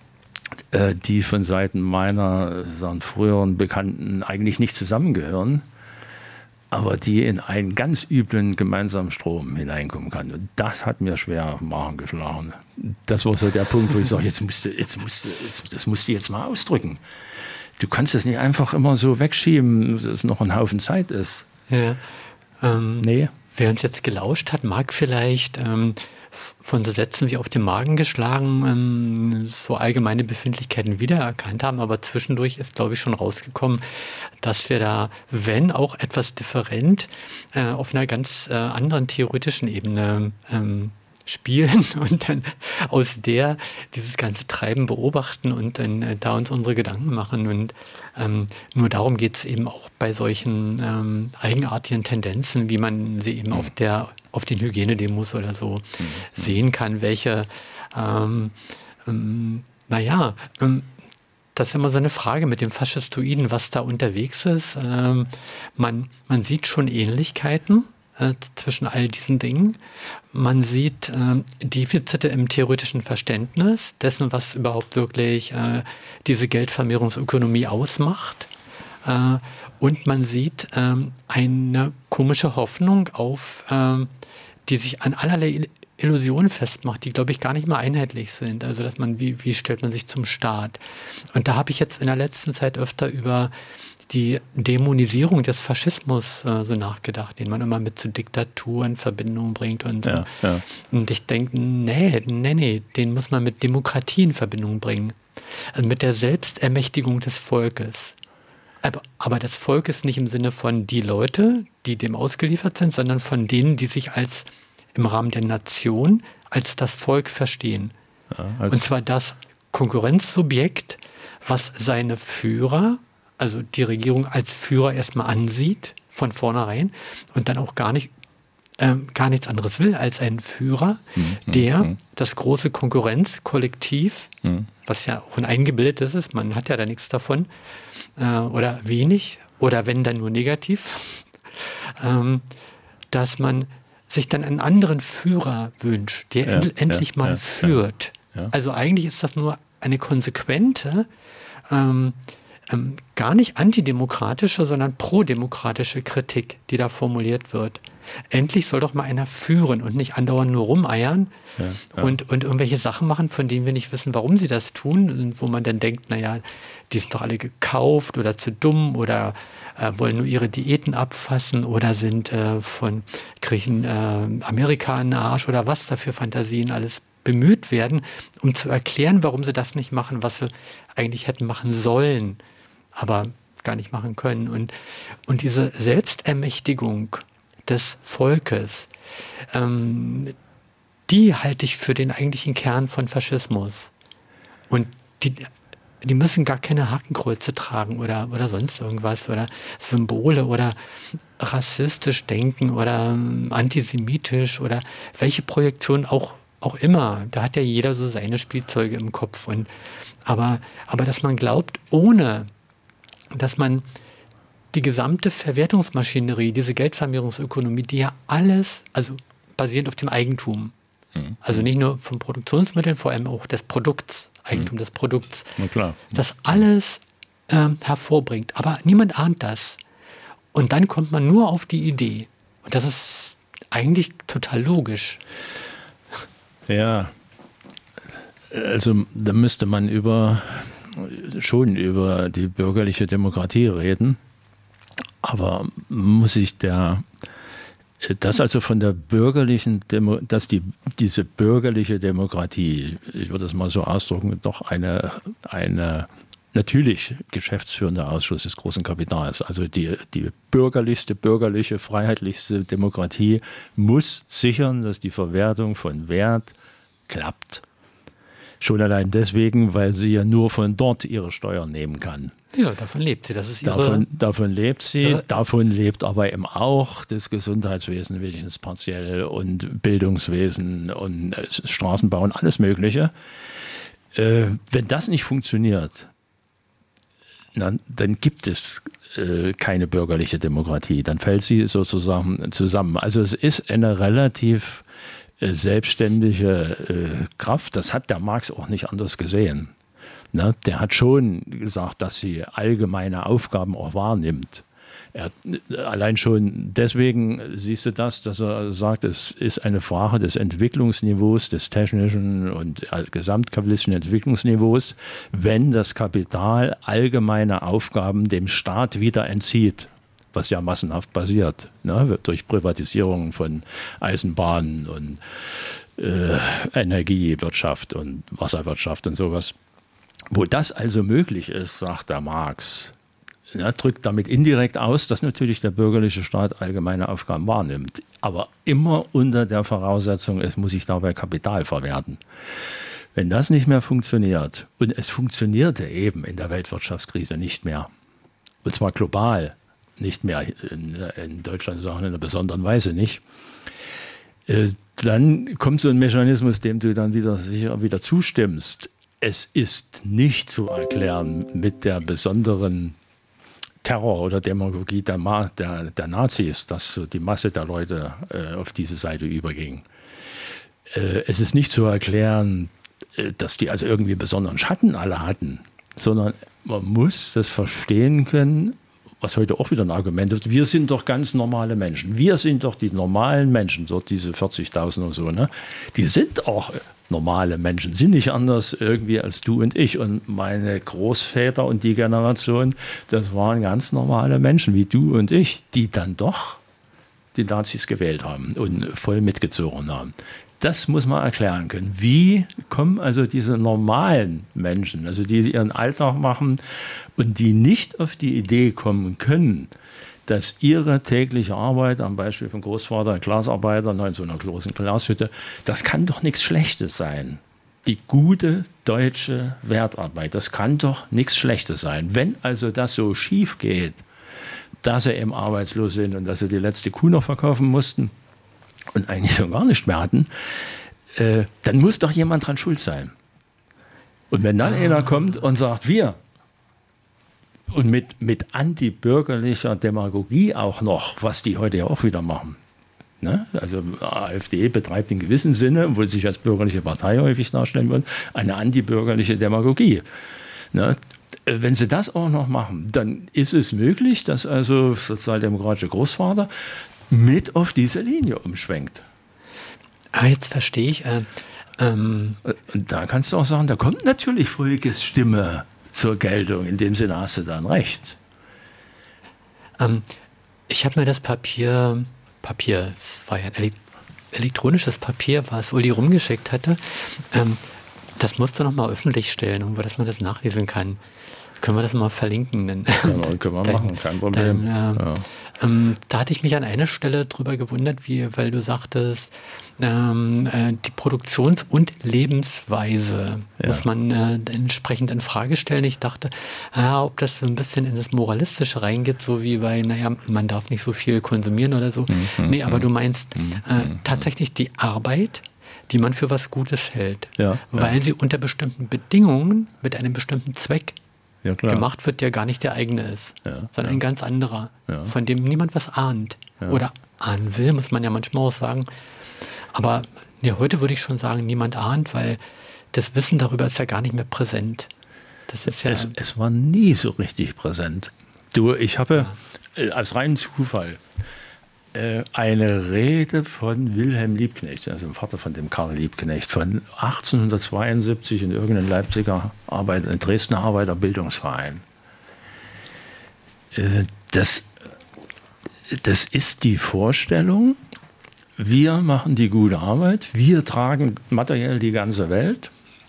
äh, die von Seiten meiner sagen, früheren Bekannten eigentlich nicht zusammengehören, aber die in einen ganz üblen gemeinsamen Strom hineinkommen kann. Und das hat mir schwer auf den Magen geschlagen. Das war so der Punkt, wo ich sage, jetzt musst du, jetzt musst du, jetzt, das musst du jetzt mal ausdrücken. Du kannst das nicht einfach immer so wegschieben, dass es noch ein Haufen Zeit ist. Ja. Ähm, nee. Wer uns jetzt gelauscht hat, mag vielleicht ähm, von so Sätzen wie auf den Magen geschlagen ähm, so allgemeine Befindlichkeiten wiedererkannt haben, aber zwischendurch ist, glaube ich, schon rausgekommen, dass wir da, wenn auch etwas different, äh, auf einer ganz äh, anderen theoretischen Ebene ähm, spielen und dann aus der dieses ganze Treiben beobachten und dann äh, da uns unsere Gedanken machen. Und ähm, nur darum geht es eben auch bei solchen ähm, eigenartigen Tendenzen, wie man sie eben mhm. auf der auf den Hygienedemos oder so mhm. sehen kann, welche ähm, ähm, naja, ähm, das ist immer so eine Frage mit dem Faschistoiden, was da unterwegs ist. Ähm, man, man sieht schon Ähnlichkeiten. äh, zwischen all diesen Dingen. Man sieht äh, Defizite im theoretischen Verständnis dessen, was überhaupt wirklich äh, diese Geldvermehrungsökonomie ausmacht. Äh, und man sieht äh, eine komische Hoffnung auf, äh, die sich an allerlei Illusionen festmacht, die, glaube ich, gar nicht mal einheitlich sind. Also, dass man, wie, wie stellt man sich zum Staat? Und da habe ich jetzt in der letzten Zeit öfter über die Dämonisierung des Faschismus äh, so nachgedacht, den man immer mit so Diktatur in Verbindung bringt. Und, ja, ja. und ich denke, nee, nee, nee, den muss man mit Demokratie in Verbindung bringen. Also mit der Selbstermächtigung des Volkes. Aber, aber des Volkes nicht im Sinne von die Leute, die dem ausgeliefert sind, sondern von denen, die sich als im Rahmen der Nation als das Volk verstehen. Ja, als und zwar das Konkurrenzsubjekt, was seine Führer, also die Regierung als Führer erstmal ansieht, von vornherein, und dann auch gar nicht ähm, gar nichts anderes will als einen Führer, mhm, der mhm. das große Konkurrenzkollektiv, mhm. was ja auch ein eingebildetes ist, man hat ja da nichts davon, äh, oder wenig, oder wenn dann nur negativ, ähm, dass man sich dann einen anderen Führer wünscht, der ja, end, endlich ja, mal ja, führt. Ja, ja. Also eigentlich ist das nur eine konsequente, ähm, ähm, gar nicht antidemokratische, sondern prodemokratische Kritik, die da formuliert wird. Endlich soll doch mal einer führen und nicht andauernd nur rumeiern ja, ja. Und, und irgendwelche Sachen machen, von denen wir nicht wissen, warum sie das tun, und wo man dann denkt, naja, die sind doch alle gekauft oder zu dumm oder äh, wollen nur ihre Diäten abfassen oder sind äh, von kriegen äh, Amerika in den Arsch oder was da für Fantasien alles bemüht werden, um zu erklären, warum sie das nicht machen, was sie eigentlich hätten machen sollen, aber gar nicht machen können. Und, und diese Selbstermächtigung des Volkes, ähm, die halte ich für den eigentlichen Kern von Faschismus. Und die, die müssen gar keine Hakenkreuze tragen oder, oder sonst irgendwas oder Symbole oder rassistisch denken oder ähm, antisemitisch oder welche Projektion auch, auch immer. Da hat ja jeder so seine Spielzeuge im Kopf. Und, aber, aber dass man glaubt, ohne dass man die gesamte Verwertungsmaschinerie, diese Geldvermehrungsökonomie, die ja alles, also basierend auf dem Eigentum, mhm. also nicht nur von Produktionsmitteln, vor allem auch des Produkts, Eigentum mhm. des Produkts, na klar. das alles ähm, hervorbringt. Aber niemand ahnt das. Und dann kommt man nur auf die Idee. Und das ist eigentlich total logisch. Ja, also da müsste man über schon über die bürgerliche Demokratie reden. Aber muss sich der, das also von der bürgerlichen, Demo, dass die, diese bürgerliche Demokratie, ich würde es mal so ausdrücken, doch eine, eine natürlich geschäftsführende Ausschuss des großen Kapitals, also die, die bürgerlichste, bürgerliche, freiheitlichste Demokratie muss sichern, dass die Verwertung von Wert klappt. Schon allein deswegen, weil sie ja nur von dort ihre Steuern nehmen kann. Ja, davon lebt sie. Das ist ihre davon, davon lebt sie. Davon lebt aber eben auch das Gesundheitswesen, wenigstens partiell, und Bildungswesen und Straßenbau und alles Mögliche. Äh, wenn das nicht funktioniert, na, dann gibt es äh, keine bürgerliche Demokratie. Dann fällt sie sozusagen zusammen. Also es ist eine relativ selbstständige äh, Kraft. Das hat der Marx auch nicht anders gesehen. Ne? Der hat schon gesagt, dass sie allgemeine Aufgaben auch wahrnimmt. Er, allein schon deswegen siehst du das, dass er sagt, es ist eine Frage des Entwicklungsniveaus, des technischen und gesamtkapitalistischen Entwicklungsniveaus, wenn das Kapital allgemeine Aufgaben dem Staat wieder entzieht, was ja massenhaft passiert, ne? Durch Privatisierung von Eisenbahnen und äh, Energiewirtschaft und Wasserwirtschaft und sowas. Wo das also möglich ist, sagt der Marx, ja, drückt damit indirekt aus, dass natürlich der bürgerliche Staat allgemeine Aufgaben wahrnimmt. Aber immer unter der Voraussetzung, es muss sich dabei Kapital verwerten. Wenn das nicht mehr funktioniert, und es funktionierte eben in der Weltwirtschaftskrise nicht mehr, und zwar global, nicht mehr in, in Deutschland, sondern in einer besonderen Weise nicht, äh, dann kommt so ein Mechanismus, dem du dann wieder sicher wieder zustimmst. Es ist nicht zu erklären mit der besonderen Terror oder Demagogie der, Ma der, der Nazis, dass so die Masse der Leute äh, auf diese Seite überging. Äh, es ist nicht zu erklären, äh, dass die also irgendwie besonderen Schatten alle hatten, sondern man muss das verstehen können, was heute auch wieder ein Argument ist. Wir sind doch ganz normale Menschen. Wir sind doch die normalen Menschen, dort diese vierzigtausend oder so. Ne? Die sind auch normale Menschen, sind nicht anders irgendwie als du und ich. Und meine Großväter und die Generation, das waren ganz normale Menschen wie du und ich, die dann doch die Nazis gewählt haben und voll mitgezogen haben. Das muss man erklären können. Wie kommen also diese normalen Menschen, also die ihren Alltag machen und die nicht auf die Idee kommen können, dass ihre tägliche Arbeit, am Beispiel von Großvater, ein Glasarbeiter, in so einer großen Glashütte, das kann doch nichts Schlechtes sein. Die gute deutsche Wertarbeit, das kann doch nichts Schlechtes sein. Wenn also das so schief geht, dass sie eben arbeitslos sind und dass sie die letzte Kuh noch verkaufen mussten und eigentlich schon gar nicht mehr hatten, äh, dann muss doch jemand dran schuld sein. Und wenn dann ah. einer kommt und sagt, wir, und mit, mit antibürgerlicher Demagogie auch noch, was die heute ja auch wieder machen. Ne? Also AfD betreibt in gewissem Sinne, obwohl sie sich als bürgerliche Partei häufig darstellen wollen, eine antibürgerliche Demagogie. Ne? Wenn sie das auch noch machen, dann ist es möglich, dass also sozialdemokratische Großvater mit auf diese Linie umschwenkt. Ah, jetzt verstehe ich. Äh, ähm Und da kannst du auch sagen, da kommt natürlich Volkes Stimme zur Geltung. In dem Sinne hast du dann recht. Ähm, ich habe mir das Papier, Papier, es war ja ein elektronisches Papier, was Uli rumgeschickt hatte, ähm, das musst du nochmal öffentlich stellen, irgendwo, dass man das nachlesen kann. Können wir das mal verlinken? Dann, ja, können wir dann, machen, kein Problem. Dann, ähm, ja. ähm, da hatte ich mich an einer Stelle drüber gewundert, wie, weil du sagtest, ähm, äh, die Produktions- und Lebensweise ja. muss man äh, entsprechend in Frage stellen. Ich dachte, äh, ob das so ein bisschen in das Moralistische reingeht, so wie bei, naja, man darf nicht so viel konsumieren oder so. Mhm, nee, aber du meinst mhm, äh, tatsächlich die Arbeit, die man für was Gutes hält, ja, weil ja. sie unter bestimmten Bedingungen mit einem bestimmten Zweck ja, gemacht wird, der gar nicht der eigene ist, ja, sondern ja. ein ganz anderer, ja. von dem niemand was ahnt ja. oder ahnen will, muss man ja manchmal auch sagen. Aber nee, heute würde ich schon sagen, niemand ahnt, weil das Wissen darüber ist ja gar nicht mehr präsent. Das ist ja es, es war nie so richtig präsent. Du, ich habe ja. als reinen Zufall eine Rede von Wilhelm Liebknecht, also dem Vater von dem Karl Liebknecht, von achtzehnhundertzweiundsiebzig in irgendeinem Leipziger Arbeit, in Dresdner Arbeiterbildungsverein. Das, das ist die Vorstellung, wir machen die gute Arbeit, wir tragen materiell die ganze Welt.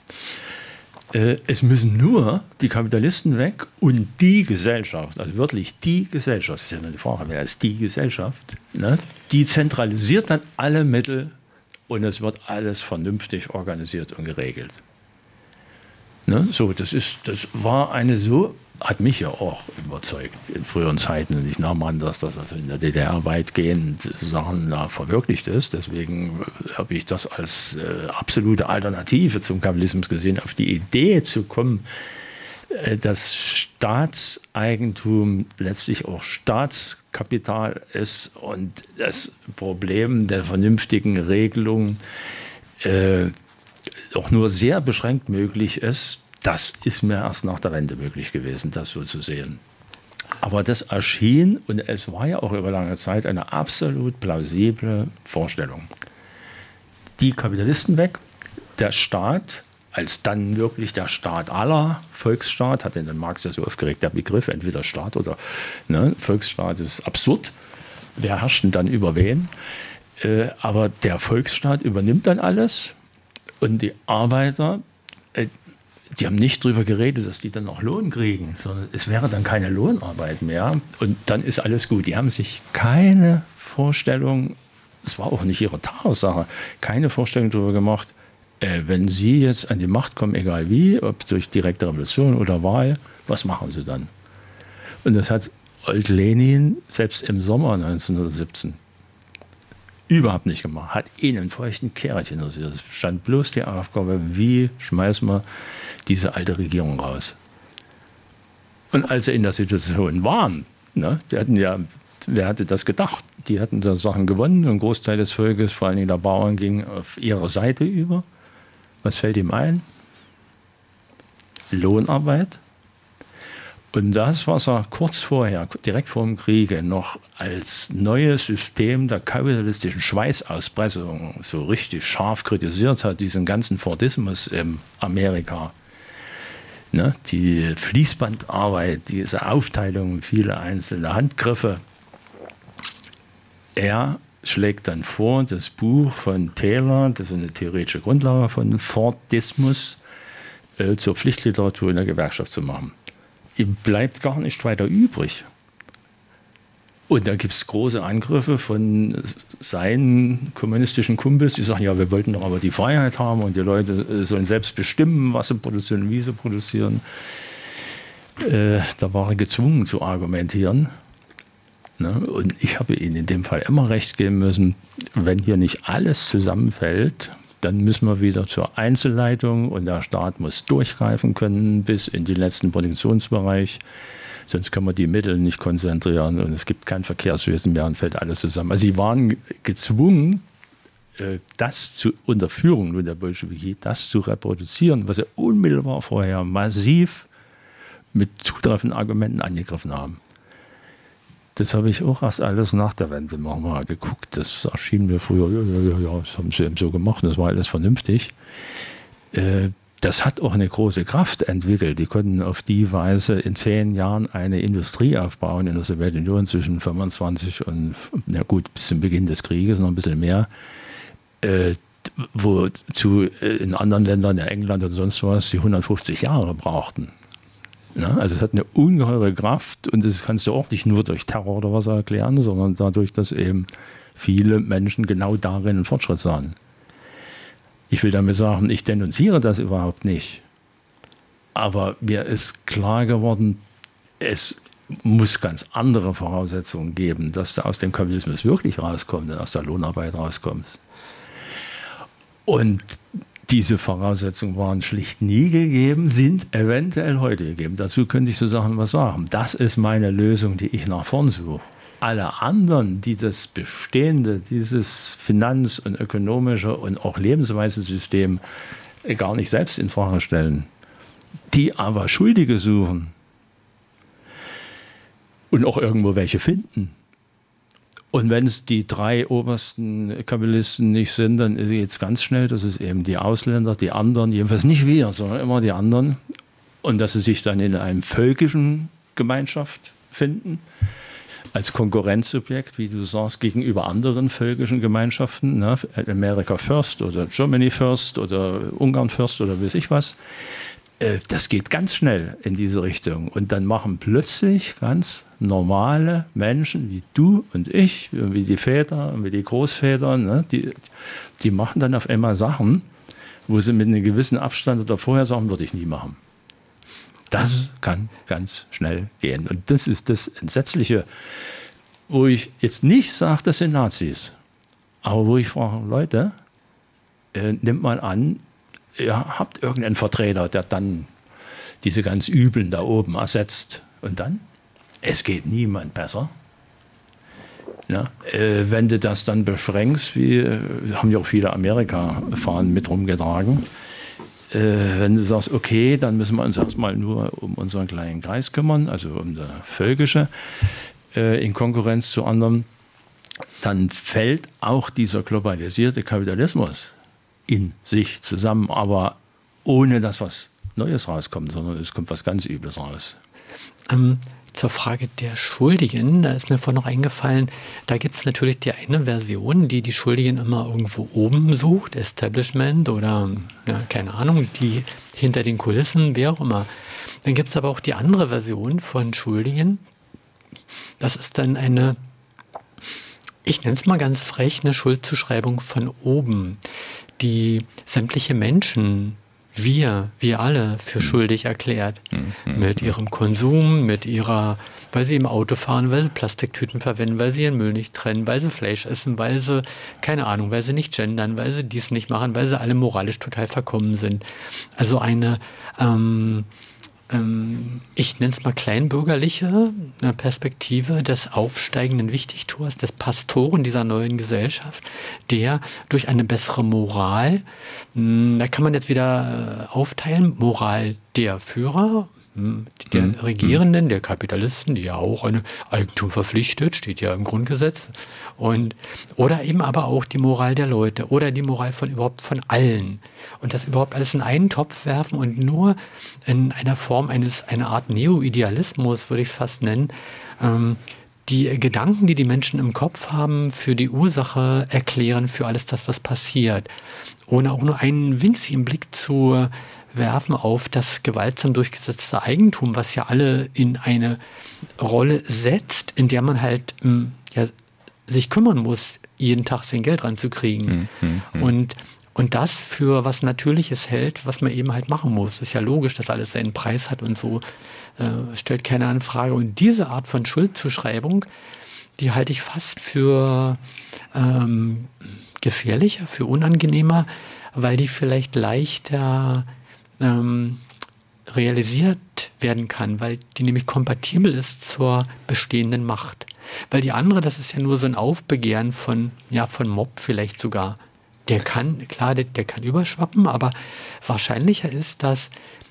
Es müssen nur die Kapitalisten weg und die Gesellschaft, also wirklich die Gesellschaft, das ist ja eine Frage, wer ist die Gesellschaft, ne? Die zentralisiert dann alle Mittel und es wird alles vernünftig organisiert und geregelt. Ne? So, das, ist, das war eine so, hat mich ja auch überzeugt in früheren Zeiten. Und ich nahm an, dass das also in der D D R weitgehend Sachen na, verwirklicht ist. Deswegen habe ich das als äh, absolute Alternative zum Kapitalismus gesehen, auf die Idee zu kommen, äh, dass Staatseigentum letztlich auch Staatskapital ist und das Problem der vernünftigen Regelung äh, auch nur sehr beschränkt möglich ist. Das ist mir erst nach der Wende möglich gewesen, das so zu sehen. Aber das erschien, und es war ja auch über lange Zeit, eine absolut plausible Vorstellung. Die Kapitalisten weg, der Staat, als dann wirklich der Staat aller, Volksstaat, hat den Marx ja so aufgeregt, der Begriff, entweder Staat oder ne, Volksstaat ist absurd. Wer herrscht denn dann über wen? Äh, aber der Volksstaat übernimmt dann alles und die Arbeiter, äh, die haben nicht darüber geredet, dass die dann noch Lohn kriegen, sondern es wäre dann keine Lohnarbeit mehr und dann ist alles gut. Die haben sich keine Vorstellung, es war auch nicht ihre Tatsache, keine Vorstellung darüber gemacht, äh, wenn sie jetzt an die Macht kommen, egal wie, ob durch direkte Revolution oder Wahl, was machen sie dann? Und das hat Old Lenin selbst im Sommer neunzehnhundertsiebzehn überhaupt nicht gemacht, hat ihn einen feuchten Kehret interessiert. Es stand bloß die Aufgabe, wie schmeißen wir diese alte Regierung raus. Und als sie in der Situation waren, ne, die hatten ja, wer hatte das gedacht? Die hatten da Sachen gewonnen. Ein Großteil des Volkes, vor allem der Bauern, ging auf ihre Seite über. Was fällt ihm ein? Lohnarbeit. Und das, was er kurz vorher, direkt vor dem Kriege, noch als neues System der kapitalistischen Schweißauspressung so richtig scharf kritisiert hat, diesen ganzen Fordismus in Amerika, ne, die Fließbandarbeit, diese Aufteilung, viele einzelne Handgriffe. Er schlägt dann vor, das Buch von Taylor, das ist eine theoretische Grundlage von Fordismus, äh, zur Pflichtliteratur in der Gewerkschaft zu machen. Ihm bleibt gar nicht weiter übrig. Und da gibt es große Angriffe von seinen kommunistischen Kumpels, die sagen, ja, wir wollten doch aber die Freiheit haben und die Leute sollen selbst bestimmen, was sie produzieren und wie sie produzieren. Äh, da war er gezwungen zu argumentieren. Ne? Und ich habe ihnen in dem Fall immer recht geben müssen, wenn hier nicht alles zusammenfällt, dann müssen wir wieder zur Einzelleitung und der Staat muss durchgreifen können bis in den letzten Produktionsbereich. Sonst können wir die Mittel nicht konzentrieren und es gibt kein Verkehrswesen mehr und fällt alles zusammen. Also sie waren gezwungen, das zu, unter Führung nur der Bolschewiki, das zu reproduzieren, was sie unmittelbar vorher massiv mit zutreffenden Argumenten angegriffen haben. Das habe ich auch erst alles nach der Wende mal geguckt. Das erschien mir früher, ja, ja, ja, ja, das haben sie eben so gemacht, das war alles vernünftig. Äh, das hat auch eine große Kraft entwickelt. Die konnten auf die Weise in zehn Jahren eine Industrie aufbauen in der Sowjetunion zwischen fünfundzwanzig und, na gut, bis zum Beginn des Krieges noch ein bisschen mehr. Äh, wozu in anderen Ländern, in England oder sonst was, die hundertfünfzig Jahre brauchten. Ja, also es hat eine ungeheure Kraft und das kannst du auch nicht nur durch Terror oder was erklären, sondern dadurch, dass eben viele Menschen genau darin einen Fortschritt sahen. Ich will damit sagen, ich denunziere das überhaupt nicht. Aber mir ist klar geworden, es muss ganz andere Voraussetzungen geben, dass du aus dem Kapitalismus wirklich rauskommst und aus der Lohnarbeit rauskommst. Und diese Voraussetzungen waren schlicht nie gegeben, sind eventuell heute gegeben. Dazu könnte ich so Sachen was sagen. Das ist meine Lösung, die ich nach vorn suche. Alle anderen, die das bestehende, dieses Finanz- und ökonomische und auch Lebensweise-System gar nicht selbst in Frage stellen, die aber Schuldige suchen und auch irgendwo welche finden. Und wenn es die drei obersten Kapitalisten nicht sind, dann geht es ganz schnell, das ist eben die Ausländer, die anderen, jedenfalls nicht wir, sondern immer die anderen. Und dass sie sich dann in einer völkischen Gemeinschaft finden, als Konkurrenzsubjekt, wie du sagst, gegenüber anderen völkischen Gemeinschaften, ne? America First oder Germany First oder Ungarn First oder weiß ich was. Das geht ganz schnell in diese Richtung. Und dann machen plötzlich ganz normale Menschen wie du und ich, wie die Väter und wie die Großväter, ne, die, die machen dann auf einmal Sachen, wo sie mit einem gewissen Abstand oder vorher sagen, würde ich nie machen. Das kann ganz schnell gehen. Und das ist das Entsetzliche, wo ich jetzt nicht sage, das sind Nazis. Aber wo ich frage, Leute, äh, nimmt mal an, ihr habt irgendeinen Vertreter, der dann diese ganz Übeln da oben ersetzt. Und dann? Es geht niemand besser. Ja, äh, wenn du das dann beschränkst, wie äh, haben ja auch viele Amerika-Fahnen mit rumgetragen, äh, wenn du sagst, okay, dann müssen wir uns erstmal nur um unseren kleinen Kreis kümmern, also um das Völkische, äh, in Konkurrenz zu anderen, dann fällt auch dieser globalisierte Kapitalismus in sich zusammen, aber ohne dass was Neues rauskommt, sondern es kommt was ganz Übles raus. Ähm, zur Frage der Schuldigen, da ist mir vorhin noch eingefallen, da gibt es natürlich die eine Version, die die Schuldigen immer irgendwo oben sucht, Establishment oder, ja, keine Ahnung, die hinter den Kulissen, wie auch immer. Dann gibt es aber auch die andere Version von Schuldigen. Das ist dann eine, ich nenne es mal ganz frech, eine Schuldzuschreibung von oben, die sämtliche Menschen, wir, wir alle, für schuldig erklärt. Mhm. Mit ihrem Konsum, mit ihrer, weil sie im Auto fahren, weil sie Plastiktüten verwenden, weil sie ihren Müll nicht trennen, weil sie Fleisch essen, weil sie, keine Ahnung, weil sie nicht gendern, weil sie dies nicht machen, weil sie alle moralisch total verkommen sind. Also eine, ähm, ähm, ich nenne es mal kleinbürgerliche Perspektive des aufsteigenden Wichtigtuers, des Pastoren dieser neuen Gesellschaft, der durch eine bessere Moral, mh, da kann man jetzt wieder aufteilen, Moral der Führer, der Mhm. Regierenden, der Kapitalisten, die ja auch eine Eigentum verpflichtet, steht ja im Grundgesetz, und oder eben aber auch die Moral der Leute oder die Moral von überhaupt von allen, und das überhaupt alles in einen Topf werfen und nur in einer Form eines einer Art Neo-Idealismus, würde ich es fast nennen, ähm, die Gedanken, die die Menschen im Kopf haben, für die Ursache erklären für alles das, was passiert, ohne auch nur einen winzigen Blick zu werfen auf das gewaltsam durchgesetzte Eigentum, was ja alle in eine Rolle setzt, in der man halt ähm, ja, sich kümmern muss, jeden Tag sein Geld ranzukriegen. Mhm, mhm. Und, und das für was Natürliches hält, was man eben halt machen muss. Ist ja logisch, dass alles seinen Preis hat und so, äh, stellt keine Anfrage. Und diese Art von Schuldzuschreibung, die halte ich fast für ähm, gefährlicher, für unangenehmer, weil die vielleicht leichter ähm, realisiert werden kann, weil die nämlich kompatibel ist zur bestehenden Macht. Weil die andere, das ist ja nur so ein Aufbegehren von, ja, von Mob vielleicht sogar. Der kann, klar, der, der kann überschwappen, aber wahrscheinlicher ist, dass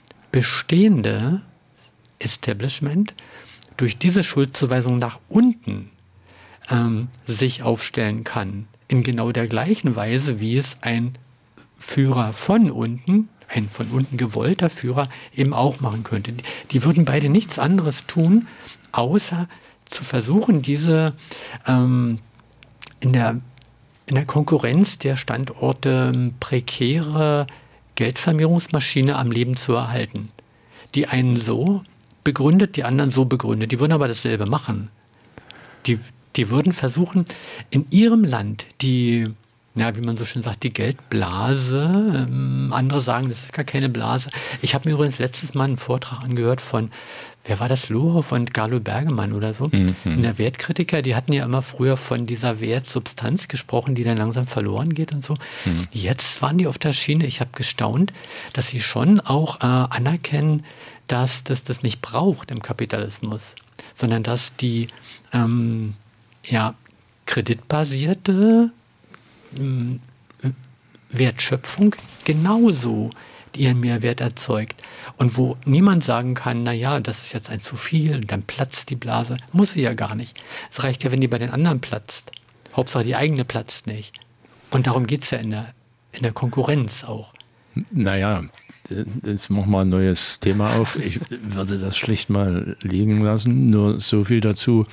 bestehende Establishment durch diese Schuldzuweisung nach unten ähm, sich aufstellen kann. In genau der gleichen Weise, wie es ein Führer von unten, ein von unten gewollter Führer, eben auch machen könnte. Die, die würden beide nichts anderes tun, außer zu versuchen, diese ähm, in der, in der Konkurrenz der Standorte prekäre Geldvermehrungsmaschine am Leben zu erhalten. Die einen so begründet, die anderen so begründet. Die würden aber dasselbe machen. Die, die würden versuchen, in ihrem Land die, ja, wie man so schön sagt, die Geldblase, ähm, andere sagen, das ist gar keine Blase. Ich habe mir übrigens letztes Mal einen Vortrag angehört von, wer war das, Lohoff und Carlo Bergemann oder so, Mhm. in der Wertkritiker, die hatten ja immer früher von dieser Wertsubstanz gesprochen, die dann langsam verloren geht und so. Mhm. Jetzt waren die auf der Schiene, ich habe gestaunt, dass sie schon auch äh, anerkennen, dass das das nicht braucht im Kapitalismus, sondern dass die ähm, ja, kreditbasierte ähm, Wertschöpfung genauso ihren Mehrwert erzeugt. Und wo niemand sagen kann, naja, das ist jetzt ein zu viel, dann platzt die Blase. Muss sie ja gar nicht. Es reicht ja, wenn die bei den anderen platzt. Hauptsache die eigene platzt nicht. Und darum geht es ja in der, in der Konkurrenz auch. Naja, jetzt machen wir ein neues Thema auf. Ich würde das schlicht mal liegen lassen. Nur so viel dazu.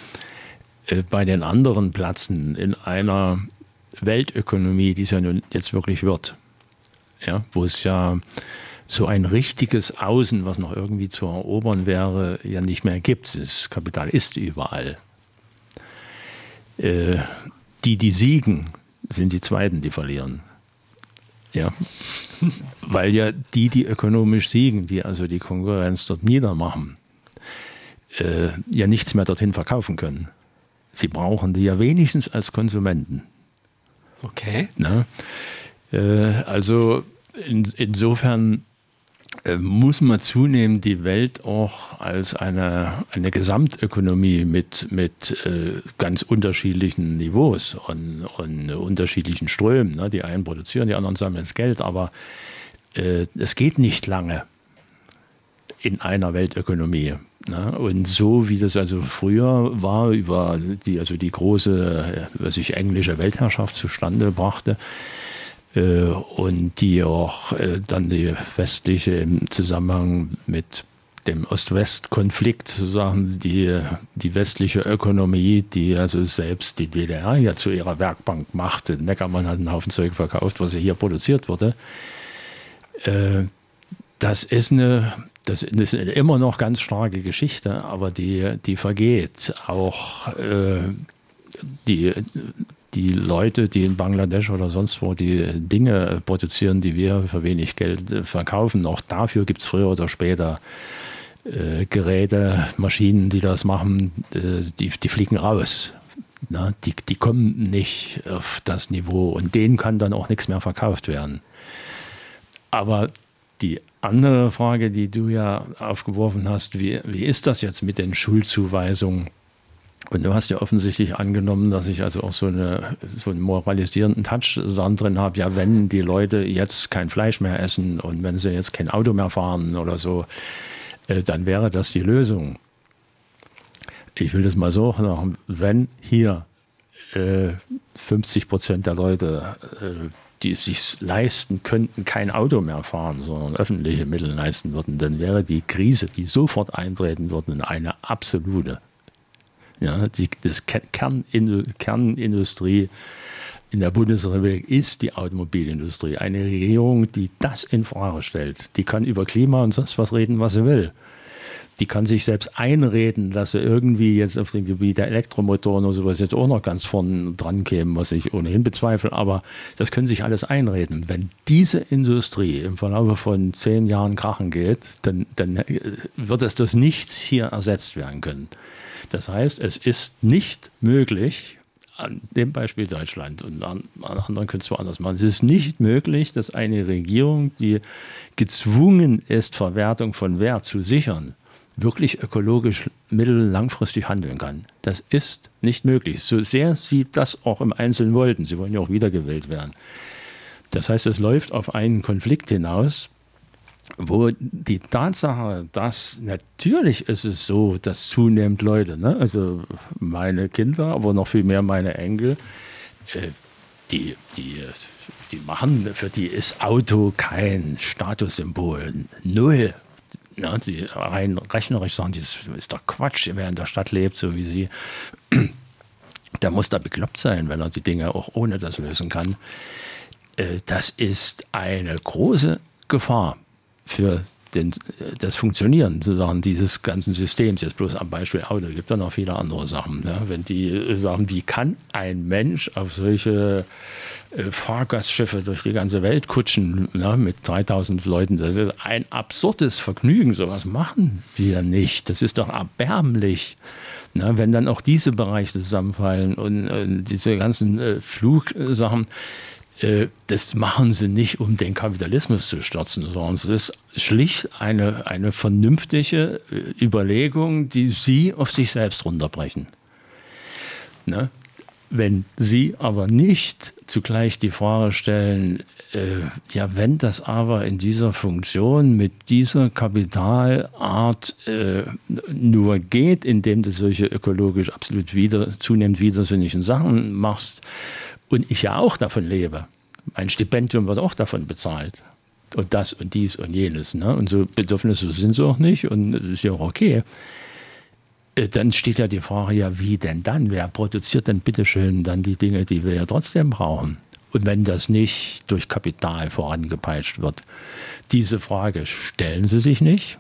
Bei den anderen Platzen in einer Weltökonomie, die es ja nun jetzt wirklich wird, ja, wo es ja so ein richtiges Außen, was noch irgendwie zu erobern wäre, ja nicht mehr gibt. Das Kapital ist überall. Äh, die, die siegen, sind die Zweiten, die verlieren. Ja. Weil ja die, die ökonomisch siegen, die also die Konkurrenz dort niedermachen, äh, ja nichts mehr dorthin verkaufen können. Sie brauchen die ja wenigstens als Konsumenten. Okay. Na? Äh, also in, insofern äh, muss man zunehmend die Welt auch als eine, eine Gesamtökonomie mit, mit äh, ganz unterschiedlichen Niveaus und, und unterschiedlichen Strömen. Ne? Die einen produzieren, die anderen sammeln das Geld, aber äh, es geht nicht lange in einer Weltökonomie. Ne? Und so wie das also früher war, über die, also die große, was ich englische Weltherrschaft zustande brachte, äh, und die auch äh, dann die westliche im Zusammenhang mit dem Ost-West-Konflikt sozusagen die, die westliche Ökonomie, die also selbst die D D R ja zu ihrer Werkbank machte. Neckermann hat einen Haufen Zeug verkauft, was ja hier produziert wurde. Äh, das ist eine Das ist eine immer noch ganz starke Geschichte, aber die, die vergeht. Auch äh, die, die Leute, die in Bangladesch oder sonst wo die Dinge produzieren, die wir für wenig Geld verkaufen, auch dafür gibt es früher oder später äh, Geräte, Maschinen, die das machen, äh, die, die fliegen raus. Na, die, die kommen nicht auf das Niveau und denen kann dann auch nichts mehr verkauft werden. Aber die andere Frage, die du ja aufgeworfen hast, wie, wie ist das jetzt mit den Schulzuweisungen? Und du hast ja offensichtlich angenommen, dass ich also auch so, eine, so einen moralisierenden Touch drin habe. Ja, wenn die Leute jetzt kein Fleisch mehr essen und wenn sie jetzt kein Auto mehr fahren oder so, äh, dann wäre das die Lösung. Ich will das mal so sagen, wenn hier äh, fünfzig Prozent der Leute, äh, die es sich leisten könnten, kein Auto mehr fahren, sondern öffentliche Mittel leisten würden, dann wäre die Krise, die sofort eintreten würde, eine absolute. Ja, die das Kernin, Kernindustrie in der Bundesrepublik ist die Automobilindustrie. Eine Regierung, die das in Frage stellt, die kann über Klima und sonst was reden, was sie will. Die kann sich selbst einreden, dass sie irgendwie jetzt auf dem Gebiet der Elektromotoren oder sowas jetzt auch noch ganz vorn dran kämen, was ich ohnehin bezweifle. Aber das können sich alles einreden. Wenn diese Industrie im Verlauf von zehn Jahren krachen geht, dann, dann wird es durch nichts hier ersetzt werden können. Das heißt, es ist nicht möglich, an dem Beispiel Deutschland und an, an anderen können es woanders machen, es ist nicht möglich, dass eine Regierung, die gezwungen ist, Verwertung von Wert zu sichern, wirklich ökologisch mittellangfristig handeln kann. Das ist nicht möglich, so sehr sie das auch im Einzelnen wollten. Sie wollen ja auch wiedergewählt werden. Das heißt, es läuft auf einen Konflikt hinaus, wo die Tatsache, dass natürlich ist es so, dass zunehmend Leute, ne, also meine Kinder, aber noch viel mehr meine Enkel, äh, die, die, die machen, für die ist Auto kein Statussymbol, null. Ja, sie rein rechnerisch sagen, das ist doch Quatsch, wer in der Stadt lebt, so wie sie, der muss da bekloppt sein, wenn er die Dinge auch ohne das lösen kann. Äh, das ist eine große Gefahr für den, das Funktionieren sozusagen dieses ganzen Systems, jetzt bloß am Beispiel Auto, gibt da noch viele andere Sachen. Ne? Wenn die sagen, wie kann ein Mensch auf solche äh, Fahrgastschiffe durch die ganze Welt kutschen, ne? Mit dreitausend Leuten, das ist ein absurdes Vergnügen, sowas machen wir nicht, das ist doch erbärmlich. Ne? Wenn dann auch diese Bereiche zusammenfallen und äh, diese ganzen äh, Flugsachen, das machen sie nicht, um den Kapitalismus zu stürzen, sondern es ist schlicht eine, eine vernünftige Überlegung, die sie auf sich selbst runterbrechen. Ne? Wenn sie aber nicht zugleich die Frage stellen, äh, ja, wenn das aber in dieser Funktion mit dieser Kapitalart äh, nur geht, indem du solche ökologisch absolut wieder, zunehmend widersinnigen Sachen machst, und ich ja auch davon lebe. Mein Stipendium wird auch davon bezahlt. Und das und dies und jenes. Ne? Und so Bedürfnisse sind sie auch nicht. Und das ist ja auch okay. Dann steht ja die Frage, ja, wie denn dann? Wer produziert denn bitteschön dann die Dinge, die wir ja trotzdem brauchen? Und wenn das nicht durch Kapital vorangepeitscht wird. Diese Frage stellen sie sich nicht.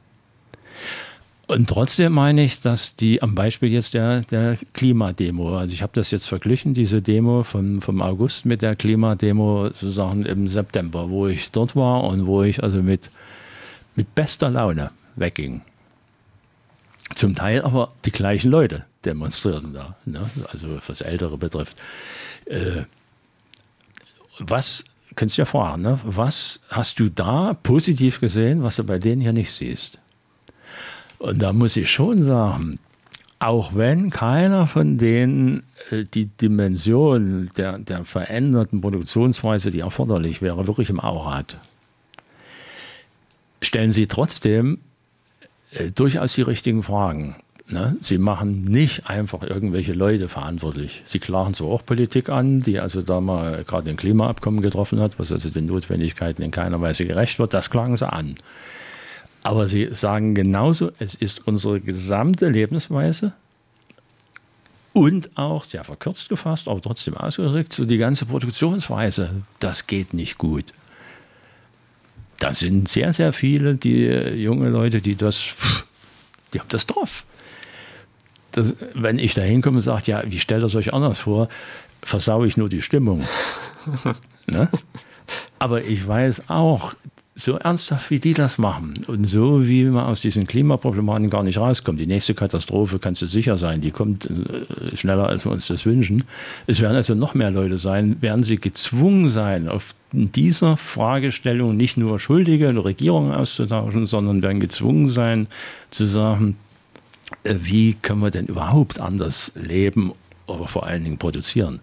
Und trotzdem meine ich, dass die am Beispiel jetzt der, der Klimademo, also ich habe das jetzt verglichen, diese Demo vom, vom August mit der Klimademo sozusagen im September, wo ich dort war und wo ich also mit, mit bester Laune wegging. Zum Teil aber die gleichen Leute demonstrierten da, ne? Also was Ältere betrifft. Äh, was, kannst du ja fragen, ne? Was hast du da positiv gesehen, was du bei denen hier nicht siehst? Und da muss ich schon sagen, auch wenn keiner von denen äh, die Dimension der, der veränderten Produktionsweise, die erforderlich wäre, wirklich im Auge hat, stellen sie trotzdem äh, durchaus die richtigen Fragen. Ne? Sie machen nicht einfach irgendwelche Leute verantwortlich. Sie klagen zwar auch Politik an, die also da mal gerade ein Klimaabkommen getroffen hat, was also den Notwendigkeiten in keiner Weise gerecht wird, das klagen sie an. Aber sie sagen genauso, es ist unsere gesamte Lebensweise und auch sehr verkürzt gefasst, aber trotzdem ausgedrückt, so die ganze Produktionsweise, das geht nicht gut. Da sind sehr, sehr viele die junge Leute, die das, die haben das drauf. Das, wenn ich da hinkomme und sage, ja, wie stellt ihr es euch anders vor, versaue ich nur die Stimmung. Ne? Aber ich weiß auch, so ernsthaft, wie die das machen und so, wie man aus diesen Klimaproblematiken gar nicht rauskommt. Die nächste Katastrophe, kannst du sicher sein, die kommt äh, schneller, als wir uns das wünschen. Es werden also noch mehr Leute sein, werden sie gezwungen sein, auf dieser Fragestellung nicht nur Schuldige und Regierungen auszutauschen, sondern werden gezwungen sein, zu sagen, äh, wie können wir denn überhaupt anders leben, aber vor allen Dingen produzieren.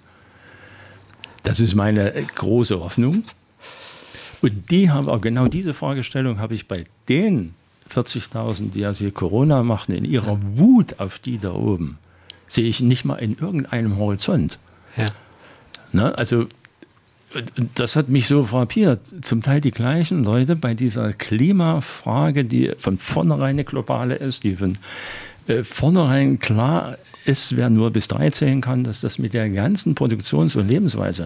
Das ist meine große Hoffnung. Und die haben auch genau diese Fragestellung habe ich bei den vierzigtausend, die also Corona machen, in ihrer Wut auf die da oben, sehe ich nicht mal in irgendeinem Horizont. Ja. Na, also das hat mich so frappiert. Zum Teil die gleichen Leute bei dieser Klimafrage, die von vornherein eine globale ist, die von äh, vornherein klar ist, wer nur bis drei zählen kann, dass das mit der ganzen Produktions- und Lebensweise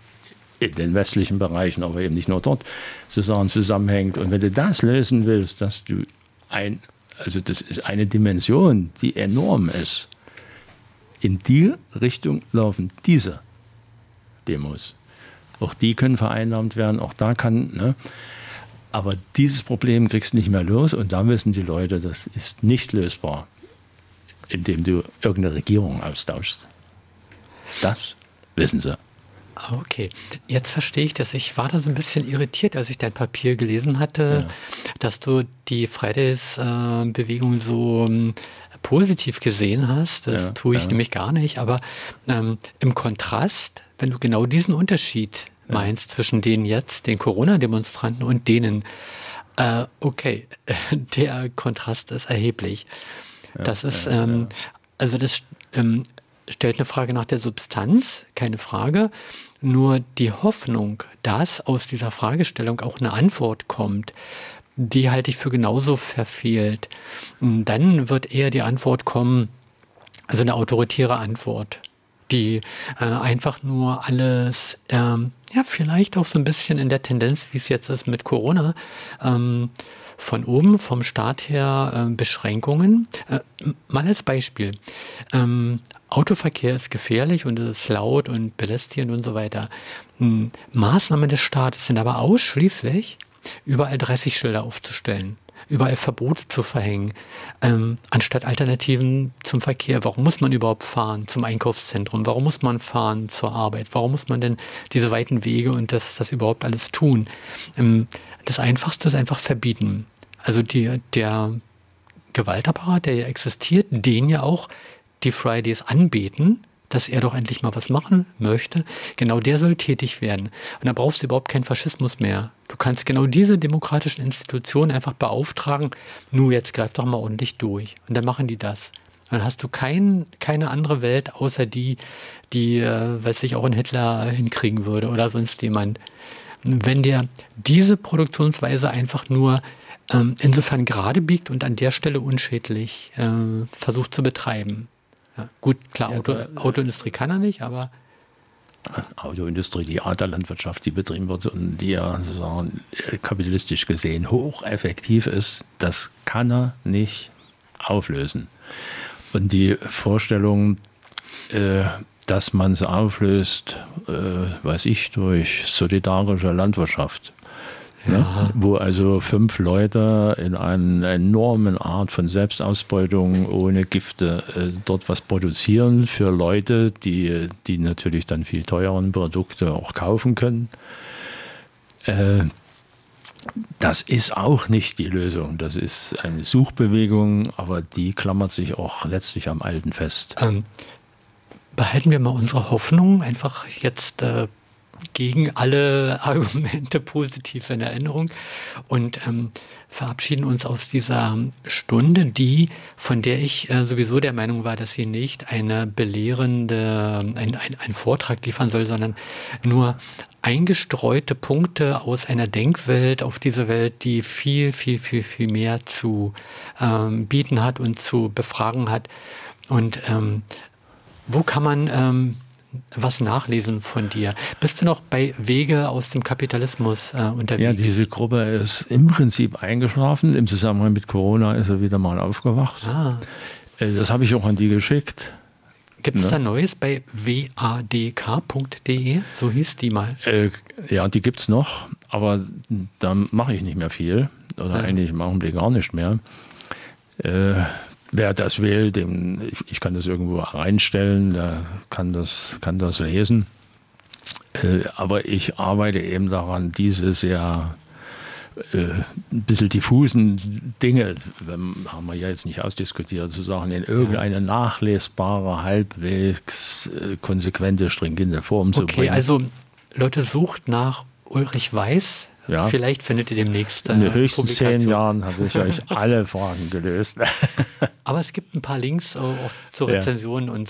in den westlichen Bereichen, aber eben nicht nur dort, zusammen zusammenhängt. Und wenn du das lösen willst, dass du ein, also das ist eine Dimension, die enorm ist, in die Richtung laufen diese Demos. Auch die können vereinnahmt werden, auch da kann, ne? Aber dieses Problem kriegst du nicht mehr los und da wissen die Leute, das ist nicht lösbar, indem du irgendeine Regierung austauschst. Das wissen sie. Okay, jetzt verstehe ich das. Ich war da so ein bisschen irritiert, als ich dein Papier gelesen hatte, ja. dass du die Fridays-Bewegung so ähm, positiv gesehen hast. Das ja, tue ich ja. nämlich gar nicht. Aber ähm, im Kontrast, wenn du genau diesen Unterschied ja. meinst zwischen denen jetzt, den Corona-Demonstranten und denen, äh, okay, der Kontrast ist erheblich. Ja, das ist, ja, ähm, ja. also das ähm, stellt eine Frage nach der Substanz, keine Frage. Nur die Hoffnung, dass aus dieser Fragestellung auch eine Antwort kommt, die halte ich für genauso verfehlt. Und dann wird eher die Antwort kommen, also eine autoritäre Antwort, die äh, einfach nur alles, ähm, ja, vielleicht auch so ein bisschen in der Tendenz, wie es jetzt ist mit Corona, ähm, von oben, vom Staat her äh, Beschränkungen. Äh, mal als Beispiel. Ähm, Autoverkehr ist gefährlich und es ist laut und belästigend und so weiter. Ähm, Maßnahmen des Staates sind aber ausschließlich, überall dreißig Schilder aufzustellen, überall Verbote zu verhängen, ähm, anstatt Alternativen zum Verkehr. Warum muss man überhaupt fahren zum Einkaufszentrum? Warum muss man fahren zur Arbeit? Warum muss man denn diese weiten Wege und das, das überhaupt alles tun? Ähm, das Einfachste ist einfach verbieten. Also die, der Gewaltapparat, der ja existiert, den ja auch die Fridays anbeten, dass er doch endlich mal was machen möchte, genau der soll tätig werden. Und da brauchst du überhaupt keinen Faschismus mehr. Du kannst genau diese demokratischen Institutionen einfach beauftragen, nur jetzt greif doch mal ordentlich durch. Und dann machen die das. Und dann hast du kein, keine andere Welt, außer die, die, äh, weiß ich, auch in Hitler hinkriegen würde oder sonst jemand. Wenn der diese Produktionsweise einfach nur ähm, insofern gerade biegt und an der Stelle unschädlich äh, versucht zu betreiben. Ja, gut, klar, Auto, Autoindustrie kann er nicht, aber... Autoindustrie, die Art der Landwirtschaft, die betrieben wird und die ja sozusagen kapitalistisch gesehen hocheffektiv ist, das kann er nicht auflösen. Und die Vorstellung, äh, dass man es auflöst, äh, weiß ich, durch solidarische Landwirtschaft. Ja. Ne? Wo also fünf Leute in einer enormen Art von Selbstausbeutung ohne Gifte äh, dort was produzieren für Leute, die, die natürlich dann viel teureren Produkte auch kaufen können. Äh, das ist auch nicht die Lösung. Das ist eine Suchbewegung, aber die klammert sich auch letztlich am Alten fest. Ähm, behalten wir mal unsere Hoffnung einfach jetzt äh gegen alle Argumente positiv in Erinnerung und ähm, verabschieden uns aus dieser Stunde, die, von der ich äh, sowieso der Meinung war, dass sie nicht eine belehrende, ein, ein, ein Vortrag liefern soll, sondern nur eingestreute Punkte aus einer Denkwelt auf diese Welt, die viel, viel, viel, viel mehr zu ähm, bieten hat und zu befragen hat. Und ähm, wo kann man ähm, was nachlesen von dir? Bist du noch bei Wege aus dem Kapitalismus äh, unterwegs? Ja, diese Gruppe ist im Prinzip eingeschlafen. Im Zusammenhang mit Corona ist er wieder mal aufgewacht. Ah. Das habe ich auch an die geschickt. Gibt es Ne? da Neues bei w a d k punkt d e? So hieß die mal. Äh, ja, die gibt es noch, aber da mache ich nicht mehr viel. Oder Ja. eigentlich machen wir gar nicht mehr. Äh, wer das will, dem, ich, ich kann das irgendwo reinstellen, der kann das, kann das lesen. Äh, aber ich arbeite eben daran, diese sehr äh, ein bisschen diffusen Dinge, wenn, haben wir ja jetzt nicht ausdiskutiert, zu sagen, in irgendeine nachlesbare, halbwegs äh, konsequente, stringente Form zu Okay, bringen. also Leute, sucht nach Ulrich Weiß. Ja. Vielleicht findet ihr demnächst äh, In den höchsten zehn Publikation. Jahren habe ich euch alle Fragen gelöst. Aber es gibt ein paar Links äh, auch zur Ja. Rezension und